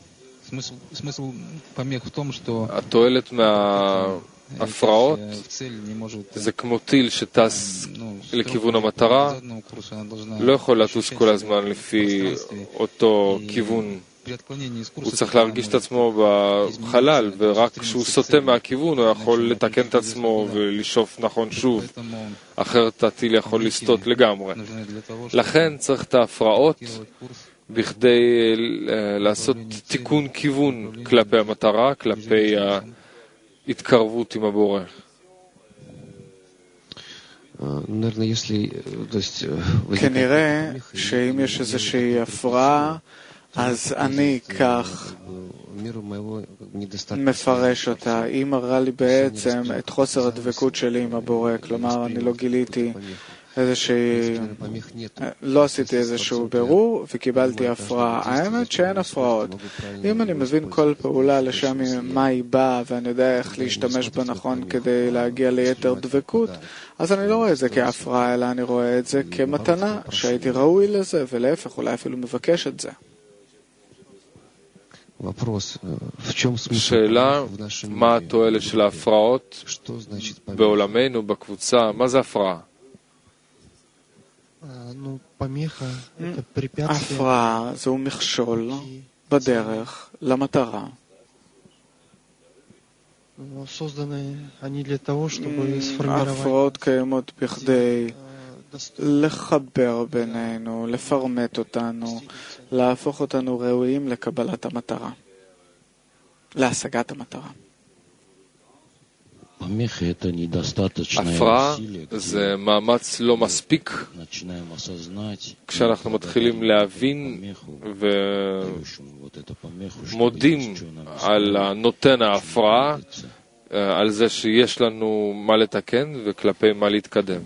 התועלת מההפרעות זה כמו טיל שטס לכיוון המטרה, לא יכול לטוס כל הזמן לפי אותו כיוון. הוא צריך להרגיש את עצמו בחלל, ורק כשהוא סוטה מהכיוון הוא יכול לתקן את עצמו ולשאוף נכון שוב, אחרת הטיל יכול לסטות לגמרי. לכן צריך את ההפרעות בכדי לעשות תיקון כיוון כלפי המטרה, כלפי ההתקרבות עם הבורא. כנראה שאם יש איזושהי הפרעה, אז אני כך מפרש אותה. היא מראה לי בעצם את חוסר הדבקות שלי עם הבורא, כלומר אני לא גיליתי לא עשיתי איזשהו בירור וקיבלתי הפרעה. האמת שאין הפרעות. אם אני מבין כל פעולה לשם מה היא באה ואני יודע איך להשתמש בה נכון כדי להגיע ליתר דבקות, אז אני לא רואה את זה כהפרעה, אלא אני רואה את זה כמתנה שהייתי ראוי לזה, ולהפך אולי אפילו מבקש את זה. שאלה, מה התועלת של ההפרעות בעולמנו, בקבוצה? מה זה הפרעה? הפרעה זהו מכשול בדרך למטרה. ההפרעות קיימות בכדי לחבר בינינו, לפרמט אותנו, להפוך אותנו ראויים לקבלת המטרה, להשגת המטרה. הפרעה זה מאמץ לא מספיק. כשאנחנו מתחילים להבין ומודים על נותן ההפרעה, על זה שיש לנו מה לתקן וכלפי מה להתקדם.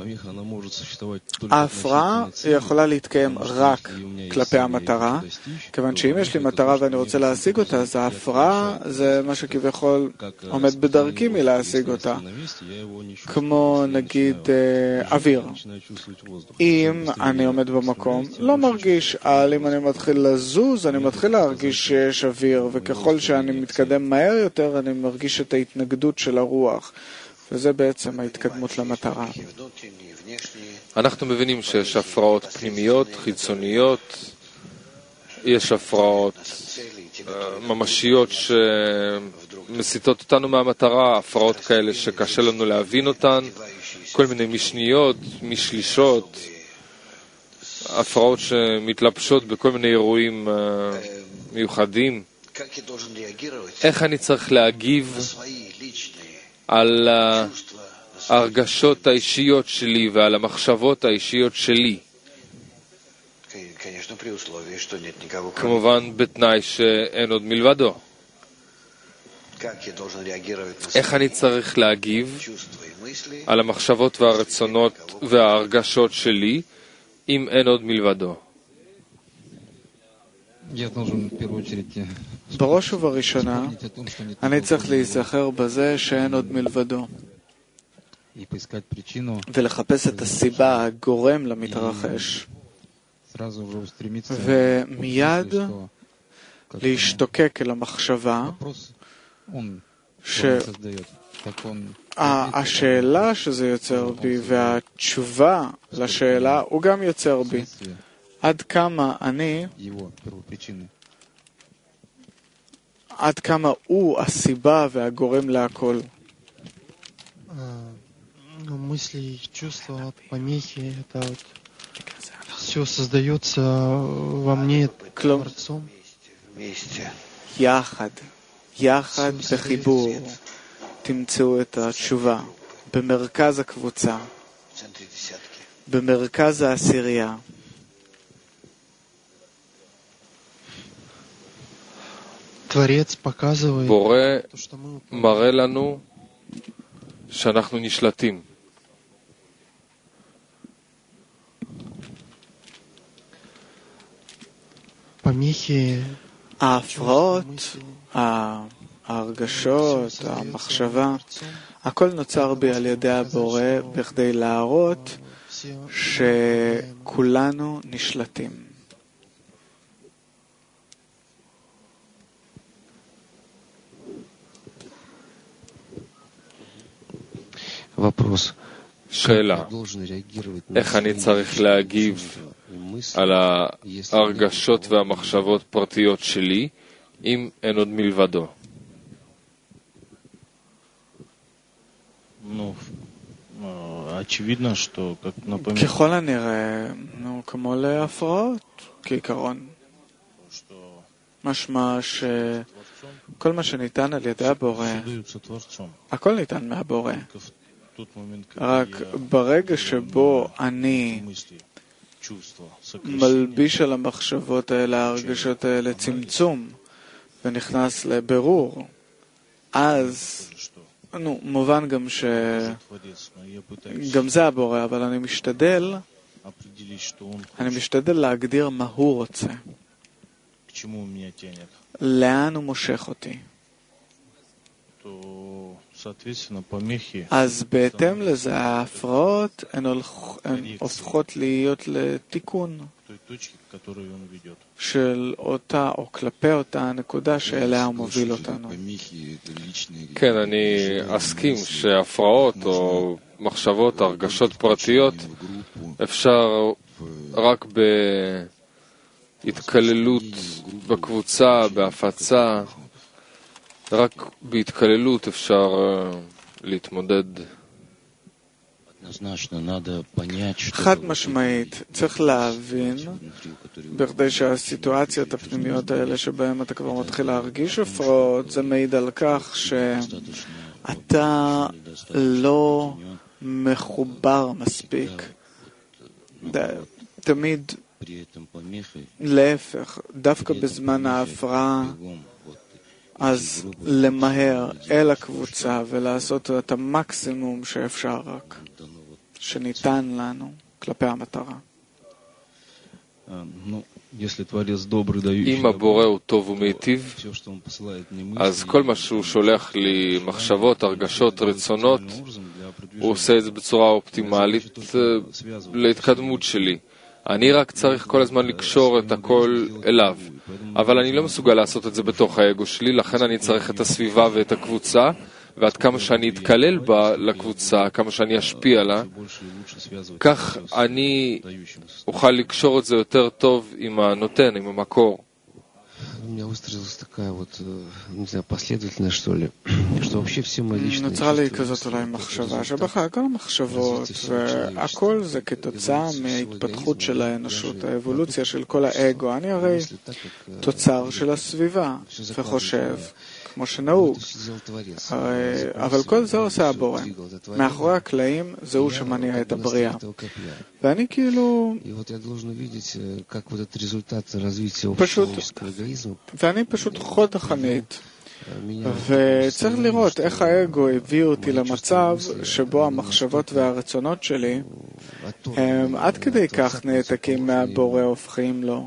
ההפרעה יכולה להתקיים רק כלפי המטרה, כיוון שאם יש לי מטרה ואני רוצה להשיג אותה, אז ההפרעה זה מה שכביכול עומד בדרכי מלהשיג אותה, כמו נגיד אוויר. אם אני עומד במקום, לא מרגיש, אבל אם אני מתחיל לזוז, אני מתחיל להרגיש שיש אוויר, וככל שאני מתקדם מהר יותר, אני מרגיש את ההתנגדות של הרוח. וזה בעצם ההתקדמות למטרה. אנחנו מבינים שיש הפרעות פנימיות, חיצוניות, יש הפרעות ממשיות שמסיטות אותנו מהמטרה, הפרעות כאלה שקשה לנו להבין אותן, כל מיני משניות, משלישות, הפרעות שמתלבשות בכל מיני אירועים מיוחדים. איך אני צריך להגיב על ההרגשות האישיות שלי ועל המחשבות האישיות שלי. כמובן בתנאי שאין עוד מלבדו. איך אני צריך להגיב על המחשבות והרצונות וההרגשות שלי אם אין עוד מלבדו? בראש ובראשונה, אני צריך להיזכר בזה שאין עוד מלבדו, ולחפש את הסיבה, הגורם למתרחש, ומיד להשתוקק אל המחשבה שהשאלה שזה יוצר בי והתשובה לשאלה הוא גם יוצר בי. עד כמה הוא הסיבה והגורם להכל. Мысли и чувства, помехи, это вот все создается во мне Творцом. יחד בחיבור תמצאו את התשובה במרכז הקבוצה, במרכז העשירייה. בורא מראה לנו שאנחנו נשלטים. ההפרעות, ההרגשות, המחשבה, הכל נוצר בי על ידי הבורא בכדי להראות שכולנו נשלטים. שאלה, איך אני צריך להגיב על ההרגשות והמחשבות פרטיות שלי אם אין עוד מלבדו? ככל הנראה, כמו להפרעות, כעיקרון. משמע שכל מה שניתן על ידי הבורא, הכל ניתן מהבורא. רק ברגע שבו אני מלביש על המחשבות האלה, ההרגשות האלה, צמצום, ונכנס לבירור, אז, מובן גם גם זה הבורא, אבל אני משתדל להגדיר מה הוא רוצה. לאן הוא מושך אותי. אז בהתאם לזה, ההפרעות הן הופכות להיות לתיקון של אותה או כלפי אותה הנקודה שאליה הוא מוביל אותנו. כן, אני אסכים שהפרעות או מחשבות, הרגשות פרטיות, אפשר רק בהתקללות בקבוצה, בהפצה, רק בהתקללות אפשר להתמודד. חד משמעית, צריך להבין, בכדי שהסיטואציות הפנימיות האלה שבהן אתה כבר מתחיל להרגיש הפרעות, זה מעיד על כך שאתה לא מחובר מספיק. תמיד להפך, דווקא בזמן ההפרעה, אז למהר אל הקבוצה ולעשות את המקסימום שאפשר רק, שניתן לנו כלפי המטרה. אם הבורא הוא טוב ומיטיב, אז כל מה שהוא שולח לי, מחשבות, הרגשות, רצונות, הוא עושה את זה בצורה אופטימלית להתקדמות שלי. אני רק צריך כל הזמן לקשור את הכל אליו, אבל אני לא מסוגל לעשות את זה בתוך האגו שלי, לכן אני צריך את הסביבה ואת הקבוצה, ועד כמה שאני אתקלל בה לקבוצה, כמה שאני אשפיע לה, כך אני אוכל לקשור את זה יותר טוב עם הנותן, עם המקור. נוצרה לי כזאת אולי מחשבה, שבכלל כל המחשבות והכל זה כתוצאה מההתפתחות של האנושות, האבולוציה של כל האגו. אני הרי תוצר של הסביבה וחושב כמו שנהוג. אבל כל זה עושה הבורא. מאחורי הקלעים זהו שמניע את הבריאה. ואני כאילו פשוט חוד החנית. וצריך לראות איך האגו הביא אותי למצב שבו המחשבות והרצונות שלי הם עד כדי כך נעתקים מהבורא, הופכים לו.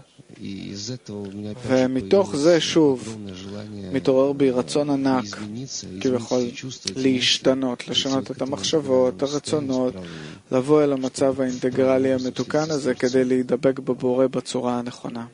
ומתוך זה שוב מתעורר בי רצון ענק כביכול להשתנות, לשנות את המחשבות, הרצונות, לבוא אל המצב האינטגרלי המתוקן הזה כדי להידבק בבורא בצורה הנכונה.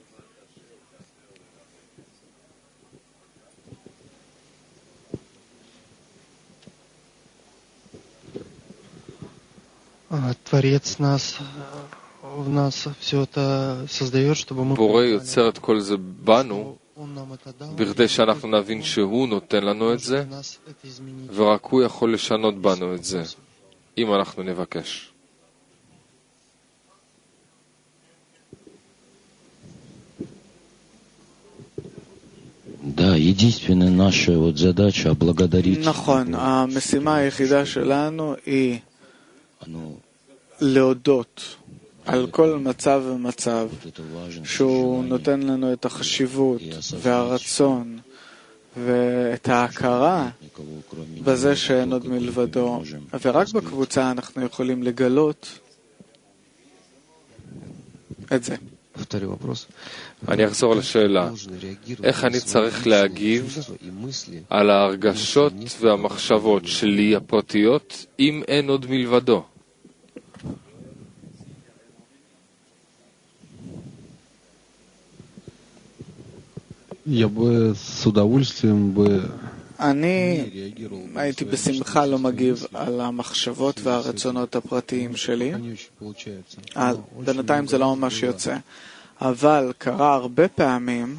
Творец в нас все это создает, чтобы мы... בורא יוצר את כל זה בנו, בכדי שאנחנו נבין שהוא נותן לנו את זה, ורק הוא יכול לשנות בנו את זה, אם אנחנו נבקש. Да, единственная наша вот задача благодарить. נכון, המשימה היחידה שלנו היא להודות על כל מצב ומצב שהוא נותן לנו את החשיבות והרצון ואת ההכרה בזה שאין עוד מלבדו, ורק בקבוצה אנחנו יכולים לגלות את זה. אני אחזור לשאלה, איך אני צריך להגיב על ההרגשות והמחשבות שלי הפרטיות אם אין עוד מלבדו? Я бы с удовольствием бы... אני הייתי בשמחה לא מגיב על המחשבות והרצונות הפרטיים שלי. בינתיים זה לא ממש יוצא. אבל קרה הרבה פעמים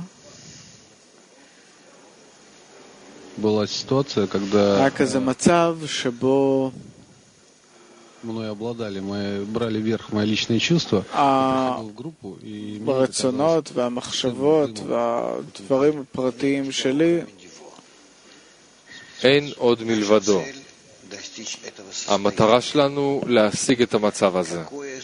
Была ситуация, когда היה כזה מצב שבו мной обладали, брали вверх мои личные чувства. ברצונות והמחשבות והדברים הפרטיים שלי אין עוד מלבדו. המטרה שלנו להשיג את המצב הזה.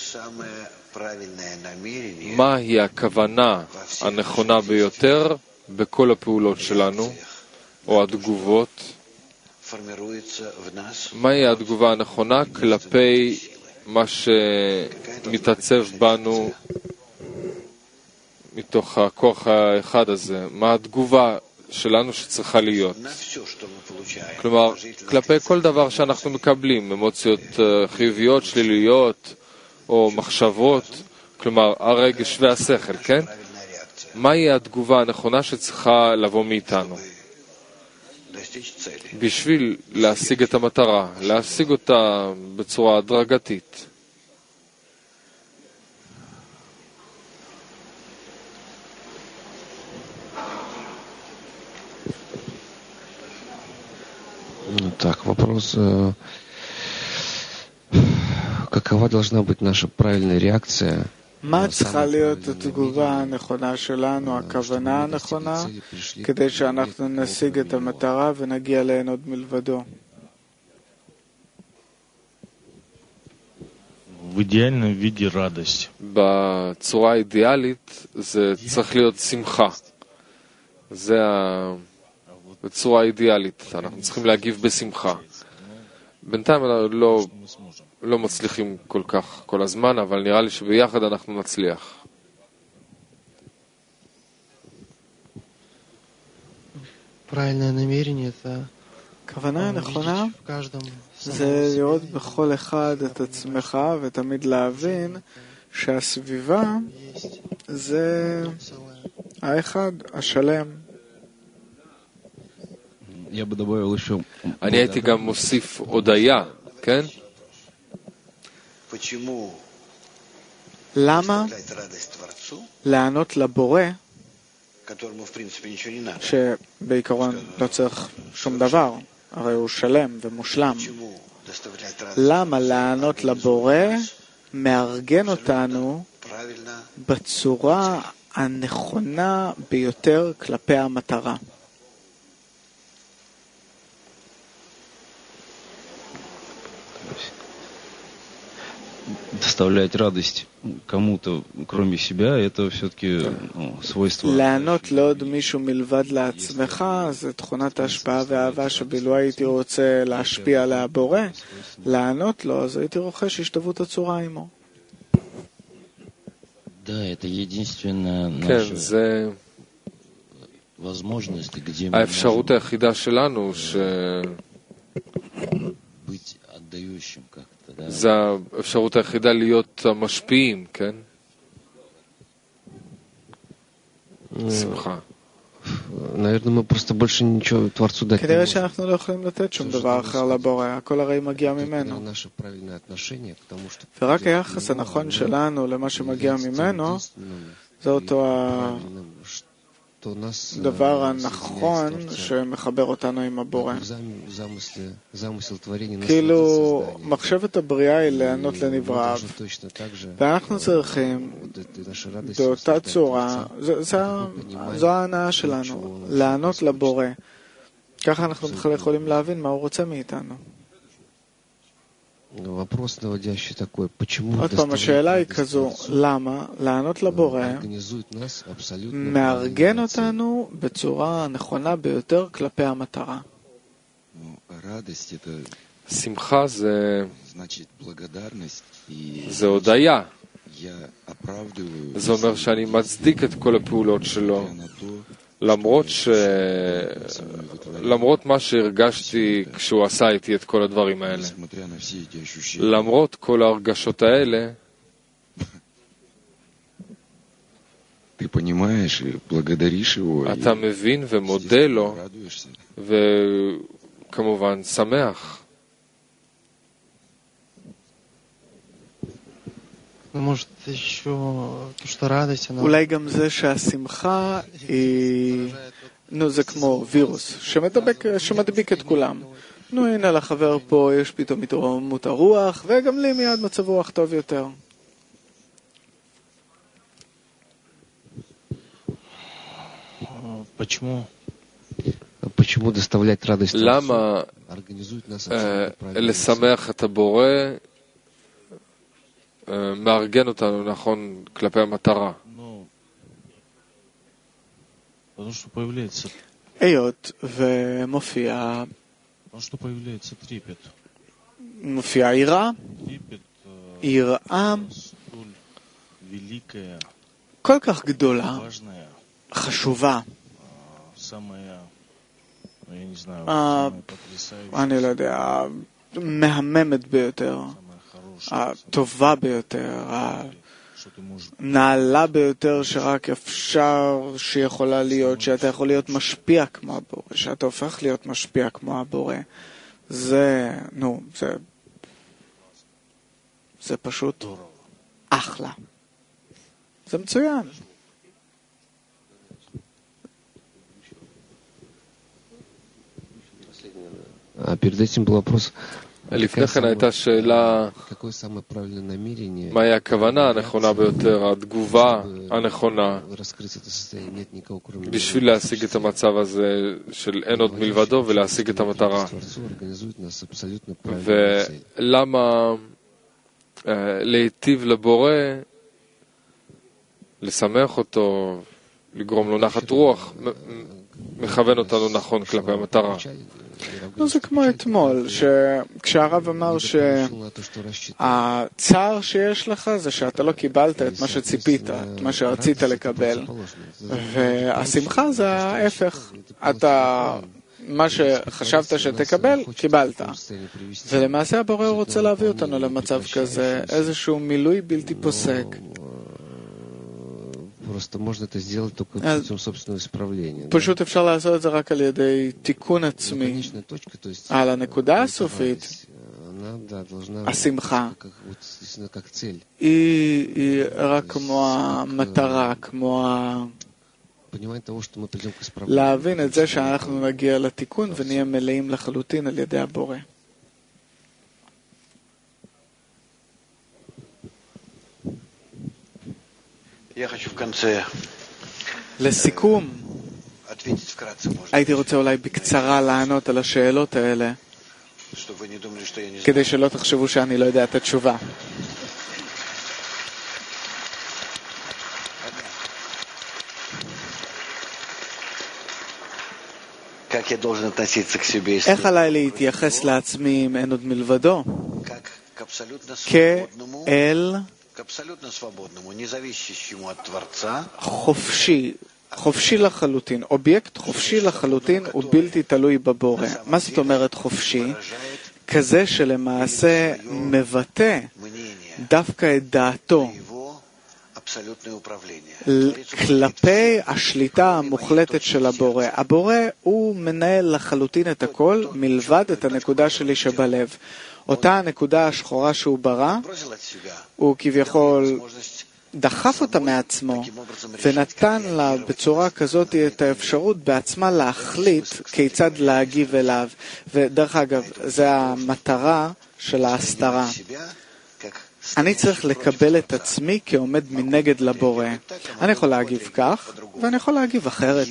מהי הכוונה הנכונה ביותר בכל הפעולות שלנו, או התגובות? מהי התגובה הנכונה כלפי מה שמתעצב בנו מתוך הכוח האחד הזה? מה התגובה שלנו שצריכה להיות? כלומר, כלפי כל דבר שאנחנו מקבלים, אמוציות חיוביות, שליליות, או מחשבות, כלומר, הרגש והשכל, כן? מהי התגובה הנכונה שצריכה לבוא מאיתנו? בשביל להשיג את המטרה, להשיג אותה בצורה הדרגתית. Так, вопрос. Какова должна быть наша правильная реакция? מה צריכה להיות התגובה הנכונה שלנו, הכוונה הנכונה, כדי שאנחנו נשיג את המטרה ונגיע לאין עוד מלבדו? בצורה האידיאלית זה צריך להיות שמחה. זה בצורה האידיאלית. אנחנו צריכים להגיב בשמחה. בינתיים לא מצליחים כל כך כל הזמן, אבל נראה לי שביחד אנחנו נצליח. הכוונה הנכונה זה לראות בכל אחד את עצמך ותמיד להבין שהסביבה זה האחד, השלם. אני הייתי גם מוסיף הודיה, כן? למה לענות לבורא שבעיקרון לא צריך שום דבר, הרי הוא שלם ומושלם? למה לענות לבורא מארגן אותנו בצורה הנכונה ביותר כלפי המטרה? доставлять радость кому-то, кроме себя, это все-таки свойство. לענות לעוד מישהו מלבד לעצמך, זה תכונת ההשפעה והאהבה שבילו הייתי רוצה להשפיע על הבורא. לענות לו, אז הייתי רוכש השתוות הצורה עמו. כן, זה האפשרות היחידה שלנו, זה האפשרות היחידה להיות המשפיעים, כן? שמחה. Наверное, мы просто больше ничего Творцу дать не כנראה можем. שאנחנו לא יכולים לתת שום דבר אחר לבורא, הכל הרי מגיע ממנו. Наше правильное отношение к тому, что ורק היחס הנכון שלנו למה שמגיע ממנו, זה אותו הדבר הנכון שמחבר אותנו עם הבורא. замысел творения כאילו מחשבת הבריאה היא לענות לנבראיו, ואנחנו צריכים באותה צורה, זו ההנאה שלנו, לענות לבורא. ככה אנחנו בכלל יכולים להבין מה הוא רוצה מאיתנו. вопрос наводящий такой, почему עוד פעם, השאלה היא כזו, למה לענות לבורא מארגן אותנו בצורה הנכונה ביותר כלפי המטרה? שמחה זה הודיה. זה אומר שאני מצדיק את כל הפעולות שלו, למרות מה שהרגשתי כשהוא עשה איתי את כל הדברים האלה. למרות כל ההרגשות האלה, אתה מבין ומודה לו, וכמובן שמח. Может, еще то, что радость, она... אולי גם זה שהשמחה היא... זה כמו וירוס שמדביק את כולם. הנה לחבר פה יש פתאום התרוממות הרוח, וגם לי מיד מצב רוח טוב יותר. почему доставлять радость למה לשמח את הבורא מארגן אותנו נכון כלפי המטרה? היות ומופיע יראה, יראה כל כך גדולה, חשובה, אני לא יודע, מהממת ביותר, הטובה ביותר, הנעלה ביותר שרק אפשר שיכולה להיות, שאתה יכול להיות משפיע כמו הבורא, שאתה הופך להיות משפיע כמו הבורא. זה פשוט אחלה. זה מצוין. А перед этим был вопрос, לפני כן הייתה שאלה, מהי הכוונה הנכונה ביותר, התגובה הנכונה, בשביל להשיג את המצב הזה של אין עוד מלבדו ולהשיג את המטרה. ולמה להיטיב לבורא, לשמח אותו, לגרום לו נחת רוח, מכוון אותנו נכון כלפי המטרה. זה כמו אתמול, כשהרב אמר שהצער שיש לך זה שאתה לא קיבלת את מה שציפית, את מה שרצית לקבל. והשמחה זה ההפך. מה שחשבת שתקבל, קיבלת. ולמעשה הבורא רוצה להביא אותנו למצב כזה, איזשהו מילוי בלתי פוסק. פשוט אפשר לעשות את זה רק על ידי תיקון עצמי. על הנקודה הסופית, השמחה היא רק כמו המטרה, כמו להבין את זה שאנחנו נגיע לתיקון ונהיה מלאים לחלוטין על ידי הבורא. לסיכום, הייתי רוצה אולי בקצרה לענות על השאלות האלה, כדי שלא תחשבו שאני לא יודע את התשובה. איך עליי להתייחס לעצמי אם אין עוד מלבדו? כאל חופשי, חופשי לחלוטין, אובייקט חופשי לחלוטין ובלתי תלוי בבורא. מה זאת אומרת חופשי? כזה שלמעשה מבטא דווקא את דעתו כלפי השליטה המוחלטת של הבורא. הבורא הוא מנהל לחלוטין את הכל מלבד את הנקודה שלי שבלב. אותה הנקודה השחורה שהוא ברא, הוא כביכול דחף אותה מעצמו ונתן לה בצורה כזאת את האפשרות בעצמה להחליט כיצד להגיב אליו. ודרך אגב, זה המטרה של ההסתרה. אני צריך לקבל את עצמי כעומד מנגד לבורא. אני יכול להגיב כך ואני יכול להגיב אחרת.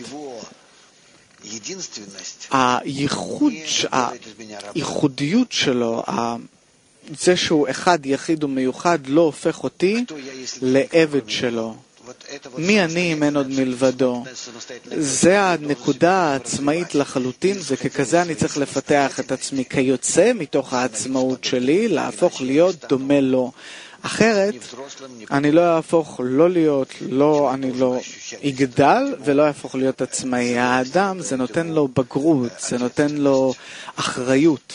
הייחודיות שלו, זה שהוא אחד, יחיד ומיוחד, לא הופך אותי לעבד שלו. מי אני אם אין עוד מלבדו? זה הנקודה העצמאית לחלוטין, וככזה אני צריך לפתח את עצמי כיוצא מתוך העצמאות שלי, להפוך להיות דומה לו. אחרת, אני לא אהפוך לא להיות, אני לא אגדל ולא אהפוך להיות עצמאי. האדם, זה נותן לו בגרות, זה נותן לו אחריות.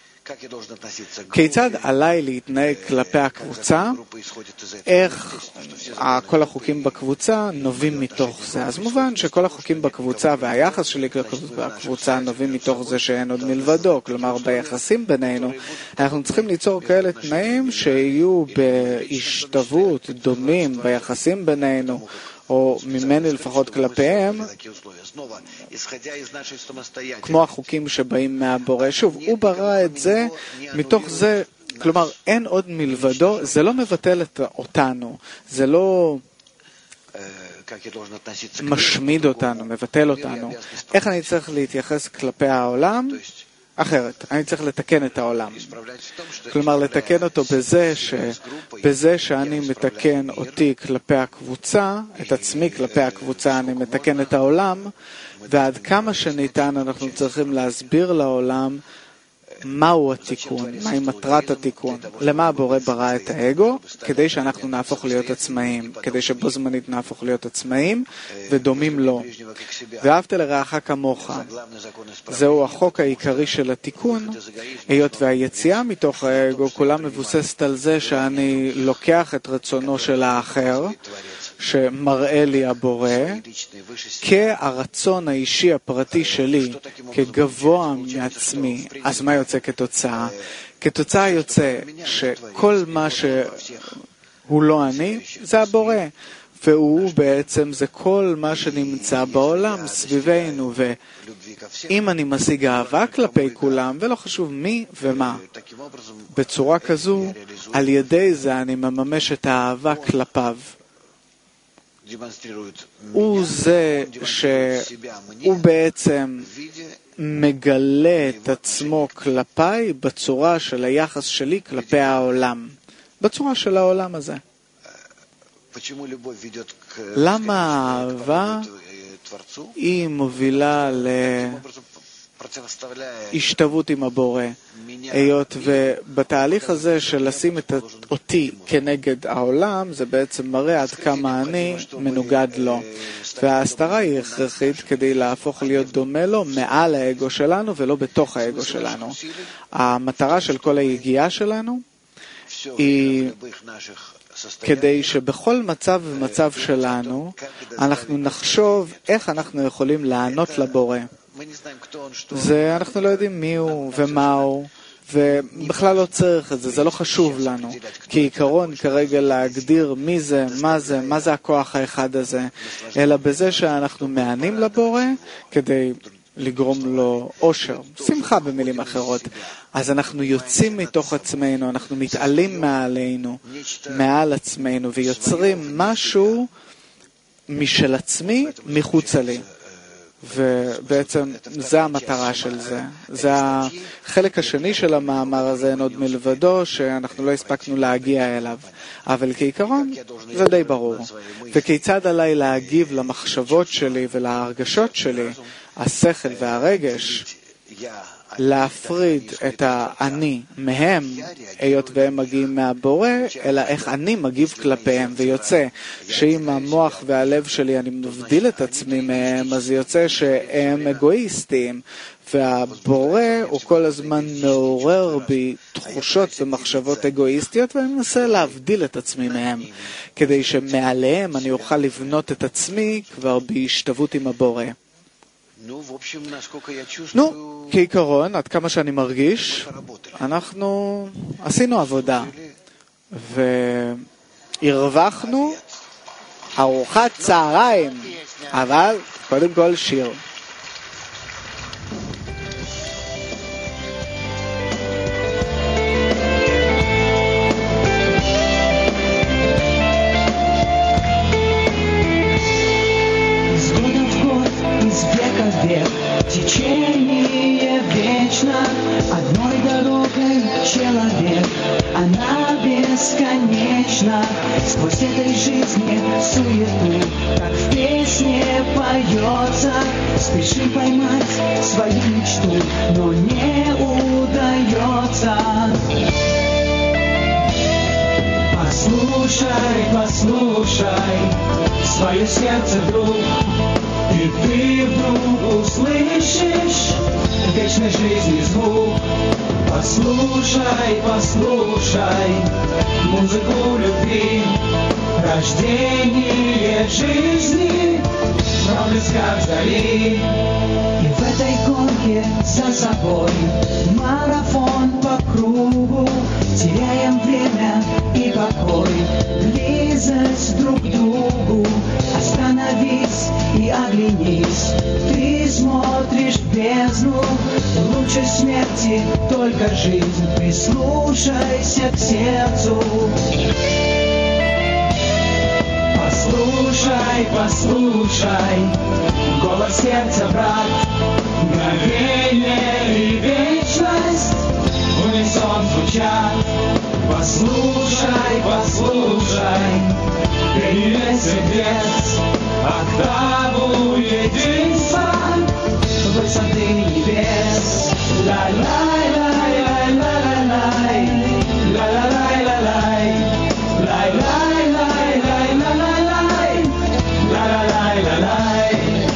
כיצד עליי להתנהג כלפי הקבוצה? איך כל החוקים בקבוצה נובעים מתוך זה? אז מובן שכל החוקים בקבוצה והיחס שלי לקבוצה נובעים מתוך זה שאין עוד מלבדו. כלומר, ביחסים בינינו, אנחנו צריכים ליצור כאלה תנאים שיהיו בהשתוות דומים ביחסים בינינו, או ממני לפחות כלפיהם, כמו החוקים שבאים מהבורא. שוב, הוא ברא את זה מתוך זה, כלומר, אין עוד מלבדו, זה לא מבטל אותנו, זה לא משמיד אותנו, מבטל אותנו. איך אני צריך להתייחס כלפי העולם? אחרת, אני צריך לתקן את העולם. כלומר, לתקן אותו בזה שאני מתקן אותי כלפי הקבוצה, את עצמי כלפי הקבוצה, אני מתקן את העולם, ועד כמה שניתן אנחנו צריכים להסביר לעולם מהו התיקון, מהי מטרת התיקון. למה הבורא ברא את האגו? כדי שאנחנו נהפוך להיות עצמאים, כדי שבו זמנית נהפוך להיות עצמאים ודומים לו. ואהבת לרעך כמוך. זהו החוק העיקרי של התיקון, היות והיציאה מתוך האגו כולה מבוססת על זה שאני לוקח את רצונו של האחר, שמראה לי הבורא, כהרצון האישי הפרטי שלי, כגבוה מעצמי. אז מה יוצא כתוצאה? כתוצאה יוצא שכל מה שהוא לא אני, זה הבורא. והוא בעצם זה כל מה שנמצא בעולם סביבנו. ואם אני משיג אהבה כלפי כולם, ולא חשוב מי ומה, בצורה כזו, על ידי זה אני מממש את האהבה כלפיו. הוא זה שהוא בעצם מגלה את עצמו כלפיי בצורה של היחס שלי כלפי העולם, בצורה של העולם הזה. למה האהבה היא מובילה להשתוות עם הבורא? היות ובתהליך הזה של לשים אותי כנגד העולם, זה בעצם מראה עד כמה אני מנוגד לו. וההסתרה היא הכרחית כדי להפוך להיות דומה לו מעל האגו שלנו ולא בתוך האגו שלנו. המטרה של כל היגיעה שלנו היא כדי שבכל מצב ומצב שלנו אנחנו נחשוב איך אנחנו יכולים לענות לבורא. אנחנו לא יודעים מי הוא ומה הוא, ובכלל לא צריך את זה, זה לא חשוב לנו. כעיקרון כרגע להגדיר מי זה, מה זה הכוח האחד הזה, אלא בזה שאנחנו מענים לבורא כדי לגרום לו אושר, שמחה במילים אחרות. אז אנחנו יוצאים מתוך עצמנו, אנחנו מתעלים מעל עצמנו, ויוצרים משהו משל עצמי מחוצה לי. ובעצם זה המטרה של זה. זה החלק השני של המאמר הזה, אין עוד מלבדו, שאנחנו לא הספקנו להגיע אליו. אבל כעיקרון זה די ברור. וכיצד עליי להגיב למחשבות שלי ולהרגשות שלי, השכל והרגש, להפריד את האני מהם, היות והם מגיעים מהבורא, אלא איך אני מגיב כלפיהם, ויוצא שאם המוח והלב שלי אני מבדיל את עצמי מהם, אז יוצא שהם אגואיסטים, והבורא הוא כל הזמן מעורר בי תחושות ומחשבות אגואיסטיות, ואני מנסה להבדיל את עצמי מהם, כדי שמעליהם אני אוכל לבנות את עצמי כבר בהשתוות עם הבורא. כעיקרון, עד כמה שאני מרגיש, אנחנו עשינו עבודה והרווחנו ארוחת צהריים, אבל קודם כל שיר. Течение вечно, одной дорогой человек, она бесконечна. Сквозь этой жизни суету, как в песне поется, спеши поймать свою мечту, но не удается. Послушай, послушай свое сердце, друг, и ты вдруг услышишь вечной жизни звук. Послушай, послушай музыку любви, рождение жизни в проблесках зари. И в этой гонке за собой марафон по кругу, теряем время и покой, близость друг к другу. Остановись и оглянись, ты смотришь в бездну, лучше смерти только жизнь, прислушайся к сердцу. Послушай, послушай голос сердца, брат, мгновение и вечность в унисон звучат. Послушай, послушай перелет сердец, октаву единства высоты небес. Лай-лай-лай-лай-лай-лай, лай-лай-лай-лай, лай-лай-лай-лай-лай-лай, лай-лай-лай-лай,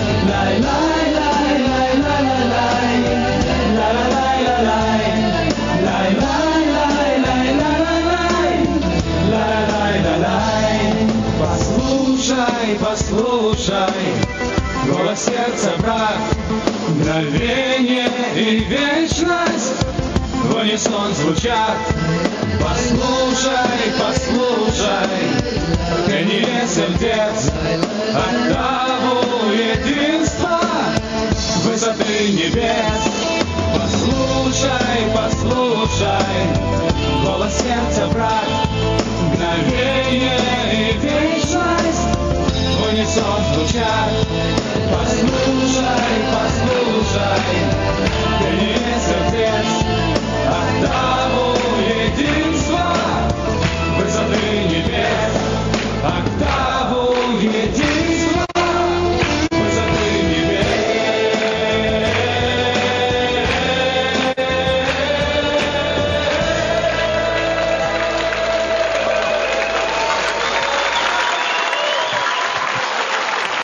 послушай голос сердца, брат, мгновение и вечность в унисон звучат. Послушай, послушай гниле сердец, октаву единства высоты небес. Послушай, послушай голос сердца, брат, мгновение и вечность в унисон звучат. Послушай, послушай гниле сердец, октаву